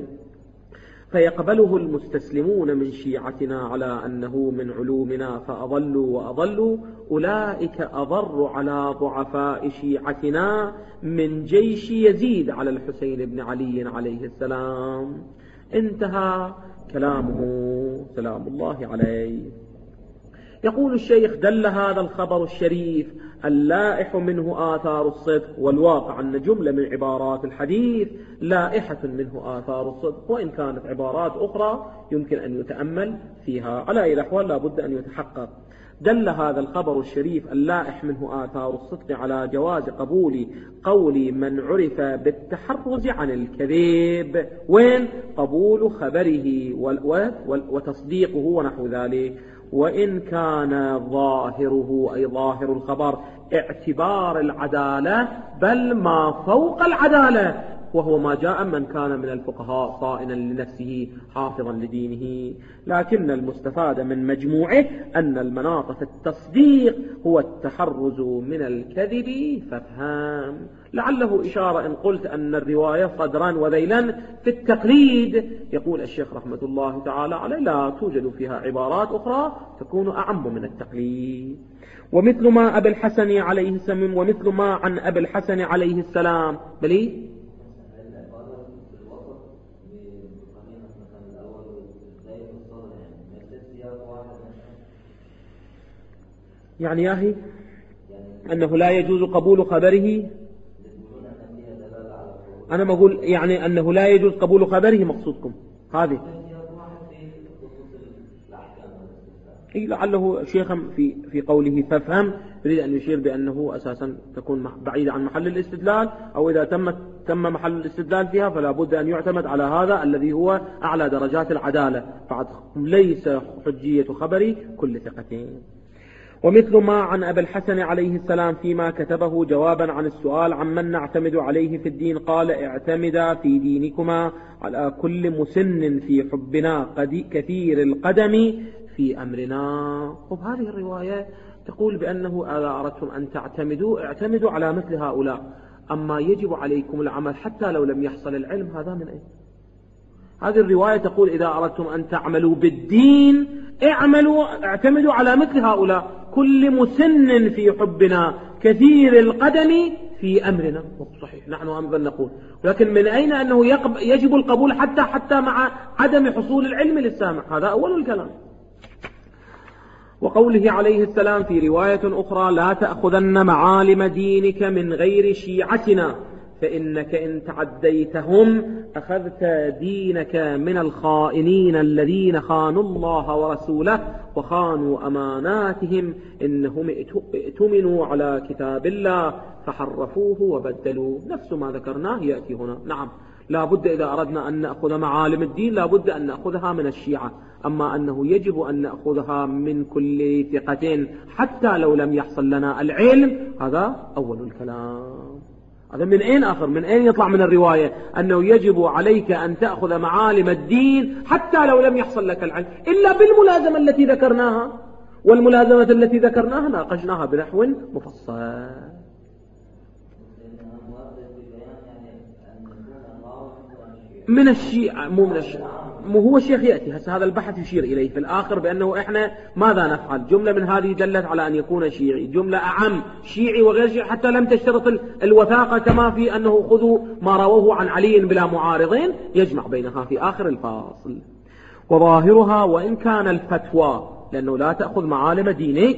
فيقبله المستسلمون من شيعتنا على أنه من علومنا فأضلوا وأضلوا. أولئك أضر على ضعفاء شيعتنا من جيش يزيد على الحسين بن علي عليه السلام. انتهى كلامه سلام الله عليه. يقول الشيخ: دل هذا الخبر الشريف اللائح منه آثار الصدق، والواقع أن جملة من عبارات الحديث لائحة منه آثار الصدق، وإن كانت عبارات أخرى يمكن أن يتأمل فيها، على أي الأحوال لا بد أن يتحقق. دل هذا الخبر الشريف اللائح منه آثار الصدق على جواز قبول قول من عرف بالتحرز عن الكذب، وين قبول خبره وتصديقه ونحو ذلك، وإن كان ظاهره أي ظاهر الخبر اعتبار العدالة بل ما فوق العدالة، وهو ما جاء من كان من الفقهاء صائنا لنفسه حافظا لدينه. لكن المستفاد من مجموعه أن المناط في التصديق هو التحرز من الكذب، فافهم. لعله إشارة إن قلت أن الرواية صدرا وذيلا في التقليد. يقول الشيخ رحمة الله تعالى عليه: لا توجد فيها عبارات أخرى تكون أعم من التقليد. ومثل ما أبي الحسن عليه السلام ومثل ما عن أبي الحسن عليه السلام بلي يعني ياهي أنه لا يجوز قبول خبره. أنا ما أقول يعني أنه لا يجوز قبول خبره، مقصودكم هذه. إيه لعله شيخا في في قوله فافهم يريد أن يشير بأنه أساسا تكون بعيدة عن محل الاستدلال، أو إذا تم تم محل الاستدلال فيها فلا بد أن يعتمد على هذا الذي هو أعلى درجات العدالة، بعد ليس حجية خبري كل ثقتين. ومثل ما عن أبي الحسن عليه السلام فيما كتبه جوابا عن السؤال عمن نعتمد عليه في الدين، قال: اعتمدا في دينكما على كل مسن في حبنا كثير القدم في أمرنا. وبهذه الرواية تقول بأنه إذا أردتم أن تعتمدوا اعتمدوا على مثل هؤلاء، أما يجب عليكم العمل حتى لو لم يحصل العلم، هذا من أين؟ هذه الرواية تقول إذا أردتم أن تعملوا بالدين اعملوا اعتمدوا على مثل هؤلاء، كل مسن في حبنا كثير القدم في أمرنا. صحيح، نحن أيضا نقول، لكن من أين أنه يجب القبول حتى حتى مع عدم حصول العلم للسامع؟ هذا أول الكلام. وقوله عليه السلام في رواية أخرى: لا تأخذن معالم دينك من غير شيعتنا فإنك إن تعديتهم أخذت دينك من الخائنين الذين خانوا الله ورسوله وخانوا أماناتهم، إنهم ائتمنوا على كتاب الله فحرفوه وبدلوا. نفس ما ذكرناه يأتي هنا. نعم، لا بد إذا أردنا أن نأخذ معالم الدين لا بد أن نأخذها من الشيعة، أما أنه يجب أن نأخذها من كل ثقة حتى لو لم يحصل لنا العلم، هذا أول الكلام. هذا من أين آخر؟ من أين يطلع من الرواية أنه يجب عليك أن تأخذ معالم الدين حتى لو لم يحصل لك العلم، إلا بالملازمة التي ذكرناها، والملازمة التي ذكرناها ناقشناها بنحو مفصل. من الشيعة مو من الشيعة، مو هو الشيخ يأتي هسه هذا البحث يشير إليه في الآخر بأنه إحنا ماذا نفعل. جملة من هذه دلت على أن يكون شيعي، جملة أعم شيعي وغير شيعي، حتى لم تشترط الوثاقة كما في أنه خذوا ما رووه عن علي بلا معارضين، يجمع بينها في آخر الفاصل. وظاهرها وإن كان الفتوى، لأنه لا تأخذ معالم دينك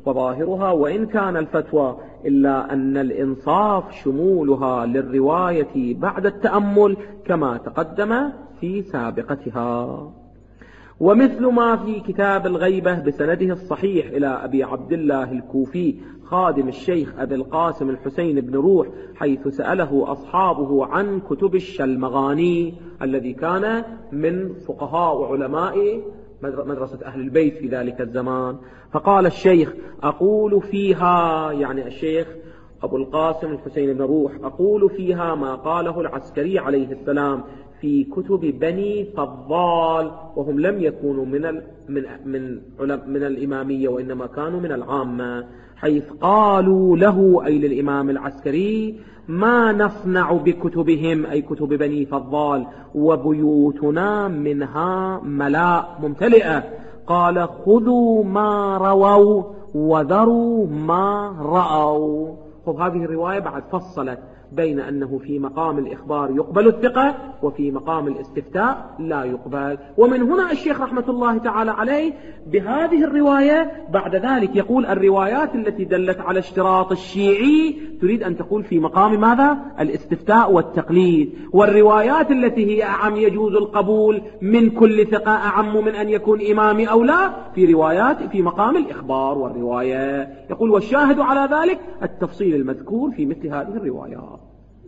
وظاهرها وإن كان الفتوى إلا أن الإنصاف شمولها للرواية بعد التأمل كما تقدم في سابقتها. ومثل ما في كتاب الغيبة بسنده الصحيح إلى أبي عبد الله الكوفي خادم الشيخ أبي القاسم الحسين بن روح حيث سأله أصحابه عن كتب الشلمغاني الذي كان من فقهاء وعلماء مدرسة أهل البيت في ذلك الزمان، فقال الشيخ: أقول فيها، يعني الشيخ أبو القاسم الحسين بن روح، أقول فيها ما قاله العسكري عليه السلام في كتب بني فضال، وهم لم يكونوا من ال من من من الإمامية وإنما كانوا من العامة، حيث قالوا له أي للإمام العسكري: ما نصنع بكتبهم، أي كتب بني فضال، وبيوتنا منها ملاء ممتلئة. قال: خذوا ما رووا وذروا ما رأوا. خب هذه الرواية بعد فصلت بين أنه في مقام الإخبار يقبل الثقة وفي مقام الاستفتاء لا يقبل. ومن هنا الشيخ رحمة الله تعالى عليه بهذه الرواية بعد ذلك يقول: الروايات التي دلت على اشتراط الشيعي تريد أن تقول في مقام ماذا؟ الاستفتاء والتقليد، والروايات التي هي أعم يجوز القبول من كل ثقة أعم من أن يكون إمامي أو لا، في روايات في مقام الإخبار والرواية. يقول: والشاهد على ذلك التفصيل المذكور في مثل هذه الروايات.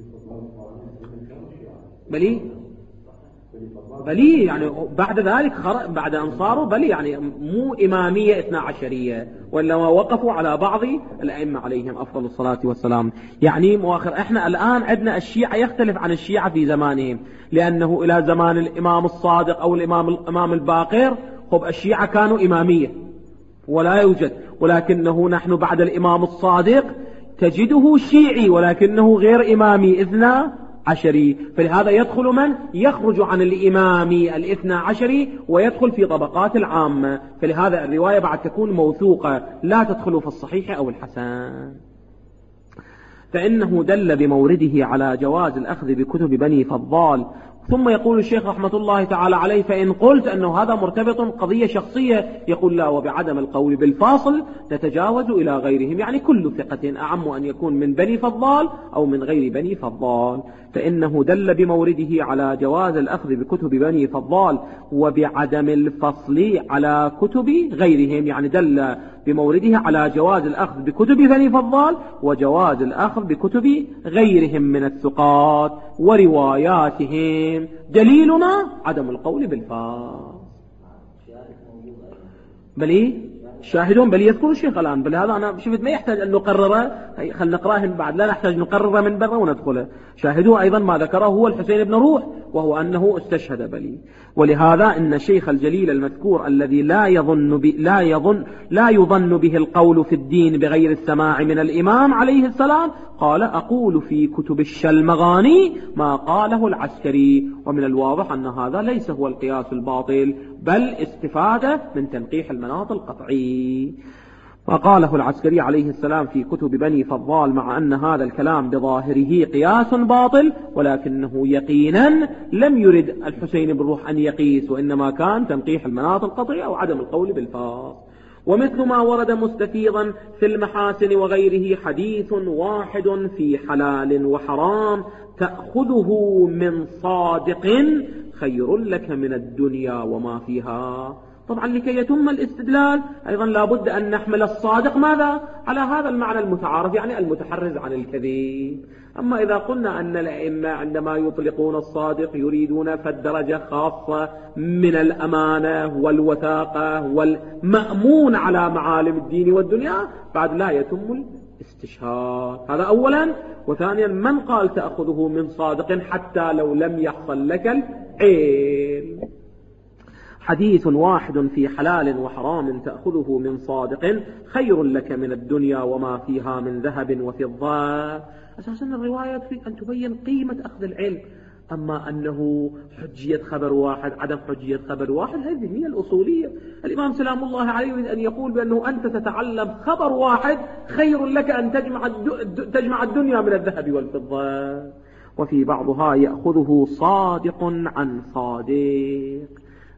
بلي بلي يعني بعد ذلك بعد أن صاروا بلي يعني مو إمامية اثنا عشرية، ولا وقفوا على بعض الأئمة عليهم أفضل الصلاة والسلام. يعني مؤخر احنا الآن عندنا الشيعة يختلف عن الشيعة في زمانهم، لأنه إلى زمان الإمام الصادق أو الإمام الإمام الباقر خب الشيعة كانوا إمامية ولا يوجد، ولكنه نحن بعد الإمام الصادق تجده شيعي ولكنه غير إمامي اثنا عشري، فلهذا يدخل من يخرج عن الإمامي الاثنى عشري ويدخل في طبقات العامة، فلهذا الرواية بعد تكون موثوقة لا تدخل في الصحيح أو الحسن. فإنه دل بمورده على جواز الأخذ بكتب بني فضال. ثم يقول الشيخ رحمة الله تعالى عليه: فإن قلت أنه هذا مرتبط قضية شخصية، يقول: لا، وبعدم القول بالفاصل نتجاوز إلى غيرهم، يعني كل ثقة أعم أن يكون من بني فضال أو من غير بني فضال. فإنه دل بمورده على جواز الأخذ بكتب بني فضال وبعدم الفصل على كتب غيرهم، يعني دل بمورده على جواز الأخذ بكتب بني فضال وجواز الأخذ بكتب غيرهم من الثقات ورواياتهم. دليلنا عدم القول بالفاصل. بلي شاهدون بل يذكر الشيخ الآن، بل هذا أنا شفت ما يحتاج أن نقرره، خل نقراه بعد، لا نحتاج نقرره من برا وندخله. شاهدوا أيضا ما ذكره هو الحسين بن روح، وهو أنه استشهد بلي. ولهذا إن الشيخ الجليل المذكور الذي لا يظن ب... لا يظن لا يظن به القول في الدين بغير السماع من الإمام عليه السلام قال: أقول في كتب الشلمغاني ما قاله العسكري. ومن الواضح أن هذا ليس هو القياس الباطل، بل استفادة من تنقيح المناط القطعي. وقاله العسكري عليه السلام في كتب بني فضال، مع أن هذا الكلام بظاهره قياس باطل، ولكنه يقينا لم يرد الحسين بن روح أن يقيس، وإنما كان تنقيح المناط القطعي أو عدم القول بالفاصل. ومثل ما ورد مستفيضا في المحاسن وغيره حديث واحد في حلال وحرام تأخذه من صادق خير لك من الدنيا وما فيها. طبعا لكي يتم الاستدلال أيضا لابد أن نحمل الصادق ماذا؟ على هذا المعنى المتعارف، يعني المتحرز عن الكذب. أما إذا قلنا أن الأئمة عندما يطلقون الصادق يريدون فالدرجة خاصة من الأمانة والوثاقة والمأمون على معالم الدين والدنيا، بعد لا يتم الاستشهاد. هذا أولا. وثانيا، من قال تأخذه من صادق حتى لو لم يحصل لك العلم؟ حديث واحد في حلال وحرام تأخذه من صادق خير لك من الدنيا وما فيها من ذهب وفضة. أساسا الرواية تريد أن تبين قيمة أخذ العلم، أما أنه حجية خبر واحد عدم حجية خبر واحد هذه هي الأصولية. الإمام سلام الله عليه يريد أن يقول بأنه أنت تتعلم خبر واحد خير لك أن تجمع تجمع الدنيا من الذهب والفضة. وفي بعضها يأخذه صادق عن صادق.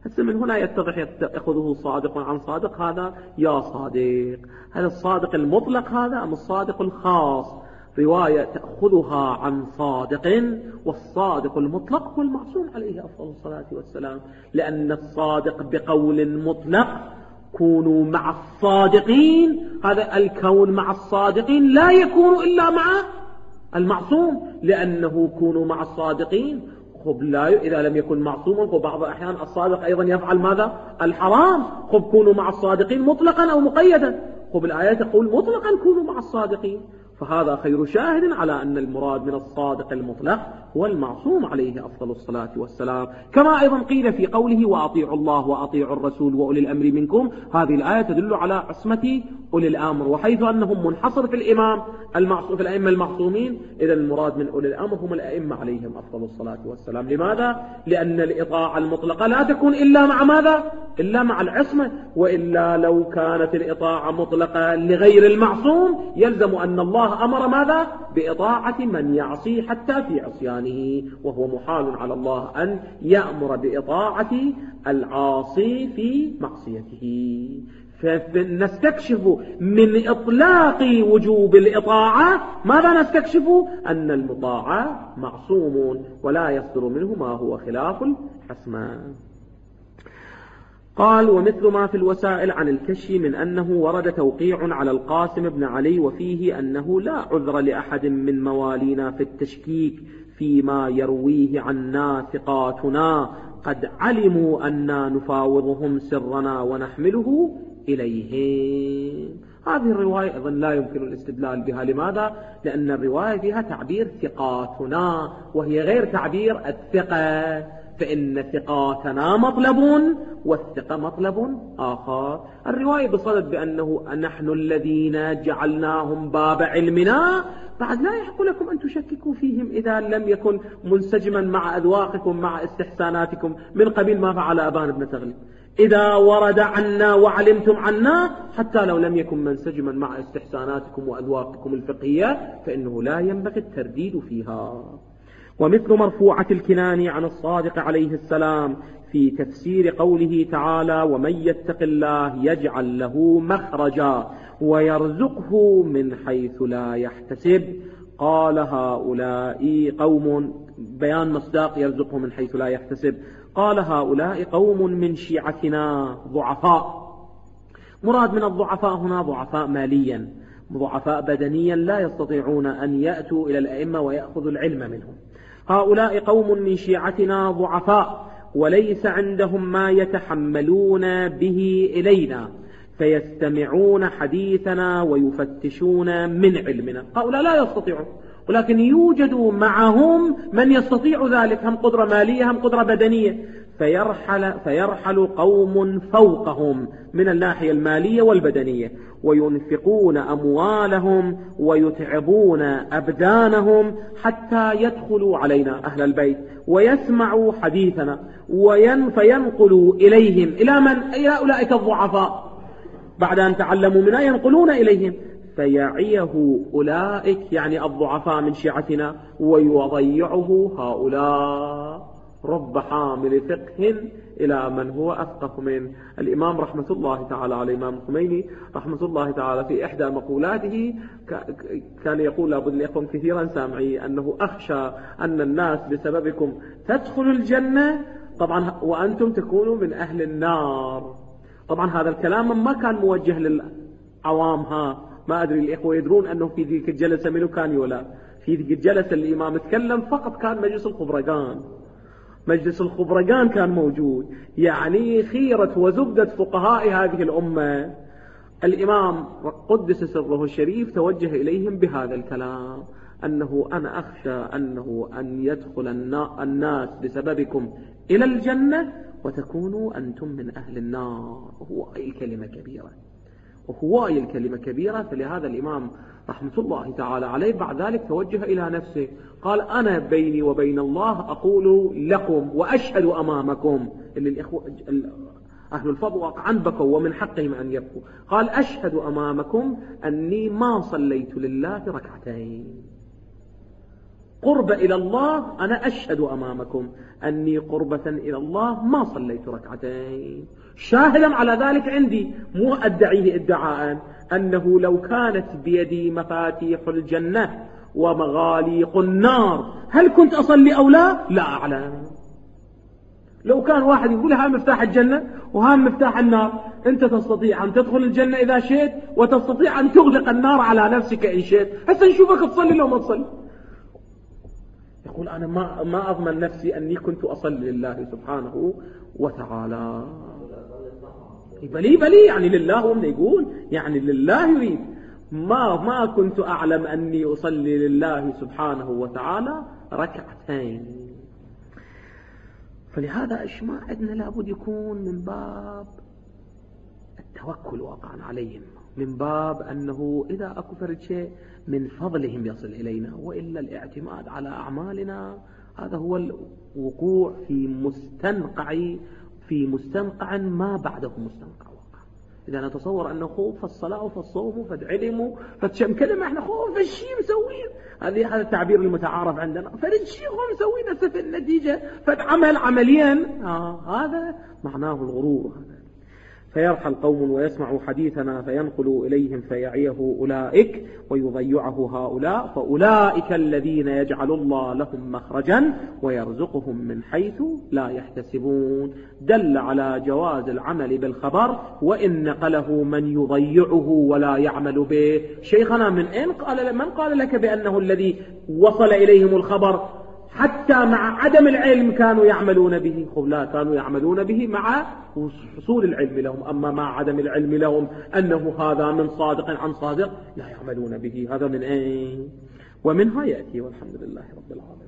هسه من هنا يتضح يأخذه صادق عن صادق، هذا يا صادق، هذا الصادق المطلق هذا أم الصادق الخاص؟ رواية تأخذها عن صادق، والصادق المطلق هو المعصوم عليه أفضل الصلاة والسلام، لأن الصادق بقول مطلق كونوا مع الصادقين، هذا الكون مع الصادقين لا يكون إلا مع المعصوم، لأنه كونوا مع الصادقين خب لا إذا لم يكن معصوما، فبعض الأحيان الصادق أيضا يفعل ماذا؟ الحرام. خب كونوا مع الصادقين مطلقا أو مقيدا، خب الآية تقول مطلقا كونوا مع الصادقين، فهذا خير شاهد على أن المراد من الصادق المطلق هو المعصوم عليه أفضل الصلاة والسلام. كما أيضا قيل في قوله وأطيعوا الله وأطيعوا الرسول وأولي الأمر منكم، هذه الآية تدل على عصمة أولي الأمر، وحيث أنهم منحصر في الإمام المعصوم في الأئمة المعصومين، إذا المراد من أولي الأمر هم الأئمة عليهم أفضل الصلاة والسلام. لماذا؟ لأن الإطاعة المطلقة لا تكون إلا مع ماذا؟ إلا مع العصمة، وإلا لو كانت الإطاعة مطلقة لغير المعصوم يلزم أن الله أمر ماذا؟ بإطاعة من يعصي حتى في عصيانه، وهو محال على الله أن يأمر بإطاعة العاصي في معصيته. فنستكشف من إطلاق وجوب الإطاعة ماذا نستكشف؟ أن المطاع معصوم ولا يصدر منه ما هو خلاف الحسمان. قال ومثل ما في الوسائل عن الكشي من أنه ورد توقيع على القاسم بن علي، وفيه أنه لا عذر لأحد من موالينا في التشكيك فيما يرويه عنا ثقاتنا قد علموا أننا نفاوضهم سرنا ونحمله إليهم. هذه الرواية أيضا لا يمكن الاستدلال بها. لماذا؟ لأن الرواية فيها تعبير ثقاتنا وهي غير تعبير الثقة، فإن ثقاتنا مطلب والثقة مطلب آخر. الرواية بصدد بأنه نحن الذين جعلناهم باب علمنا، بعد لا يحق لكم أن تشككوا فيهم إذا لم يكن منسجما مع أذواقكم مع استحساناتكم، من قبيل ما فعل أبان بن تغلب. إذا ورد عنا وعلمتم عنا حتى لو لم يكن منسجما مع استحساناتكم وأذواقكم الفقهية فإنه لا ينبغي الترديد فيها. ومثل مرفوعة الكناني عن الصادق عليه السلام في تفسير قوله تعالى ومن يتق الله يجعل له مخرجا ويرزقه من حيث لا يحتسب، قال هؤلاء قوم بيان مصداق يرزقه من حيث لا يحتسب، قال هؤلاء قوم من شيعتنا ضعفاء. مراد من الضعفاء هنا ضعفاء ماليا، ضعفاء بدنيا لا يستطيعون أن يأتوا إلى الأئمة ويأخذوا العلم منهم. هؤلاء قوم من شيعتنا ضعفاء وليس عندهم ما يتحملون به إلينا فيستمعون حديثنا ويفتشون من علمنا. هؤلاء لا يستطيعون، ولكن يوجد معهم من يستطيع ذلك، هم قدرة مالية هم قدرة بدنية، فيرحل, فيرحل قوم فوقهم من الناحية المالية والبدنية وينفقون أموالهم ويتعبون أبدانهم حتى يدخلوا علينا أهل البيت ويسمعوا حديثنا وين فينقلوا إليهم إلى من؟ إلى أولئك الضعفاء، بعد أن تعلموا منا ينقلون إليهم فيعيه أولئك يعني الضعفاء من شيعتنا ويضيعه هؤلاء. رب حامل فقه إلى من هو أفقه من. الإمام رحمة الله تعالى على الإمام الخميني رحمة الله تعالى في إحدى مقولاته كان يقول لابد الإخوة كثيرا سامعي أنه أخشى أن الناس بسببكم تدخل الجنة طبعا وأنتم تكونوا من أهل النار. طبعا هذا الكلام ما كان موجه للعوام، ها ما أدري الإخوة يدرون أنه في ذيك الجلسة منو كان ولا في ذيك الجلسة الإمام تكلم فقط كان مجلس الخبرقان، مجلس الخبرقان كان موجود، يعني خيرة وزبدة فقهاء هذه الأمة. الإمام قدس سره الشريف توجه إليهم بهذا الكلام أنه أنا أخشى أنه أن يدخل الناس بسببكم إلى الجنة وتكونوا أنتم من أهل النار. وهو أي كلمة كبيرة، وهو أي الكلمة كبيرة. فلهذا الإمام رحمة الله تعالى عليه بعد ذلك توجه إلى نفسه قال أنا بيني وبين الله أقول لكم وأشهد أمامكم، اللي الإخوة أهل الفضل واقعا بكوا ومن حقهم أن يبكوا، قال أشهد أمامكم أني ما صليت لله ركعتين. قرب إلى الله أنا أشهد أمامكم أني قربة إلى الله ما صليت ركعتين، شاهدا على ذلك عندي، مو أدعيه ادعاء أنه لو كانت بيدي مفاتيح الجنة ومغاليق النار هل كنت أصلي أو لا؟ لا أعلم. لو كان واحد يقول ها مفتاح الجنة وها مفتاح النار، أنت تستطيع أن تدخل الجنة إذا شئت وتستطيع أن تغلق النار على نفسك إن شئت، هسه نشوفك تصلي لو ما تصلي. يقول أنا ما, ما أضمن نفسي أني كنت أصلي لله سبحانه وتعالى. بلي بلي يعني لله، هو يقول يعني لله يريد، ما ما كنت أعلم أني أصلي لله سبحانه وتعالى ركعتين. فلهذا إشماع عندنا لابد يكون من باب التوكل واقعا عليهم، من باب أنه إذا أكو فرد شيء من فضلهم يصل إلينا، وإلا الاعتماد على أعمالنا هذا هو الوقوع في مستنقع في مستنقع ما بعده مستنقع واقع. إذا نتصور أنه خوف الصلاة وفالصوم فالعلم فالشم كلمة احنا خوف الشيء مسوين، هذه هذا التعبير المتعارف عندنا، فالشيء خوف مسوين في النتيجة فالعمل عمليا آه هذا معناه الغرور. هذا فيرحل قوم ويسمع حديثنا فينقل إليهم فيعيه أولئك ويضيعه هؤلاء، فأولئك الذين يجعل الله لهم مخرجا ويرزقهم من حيث لا يحتسبون. دل على جواز العمل بالخبر وإن نقله من يضيعه ولا يعمل به. شيخنا من أين قال من قال لك بأنه الذي وصل إليهم الخبر حتى مع عدم العلم كانوا يعملون به؟ خب لا، كانوا يعملون به مع حصول العلم لهم، أما مع عدم العلم لهم أنه هذا من صادق عن صادق لا يعملون به. هذا من أين؟ ومنها يأتي، والحمد لله رب العالمين.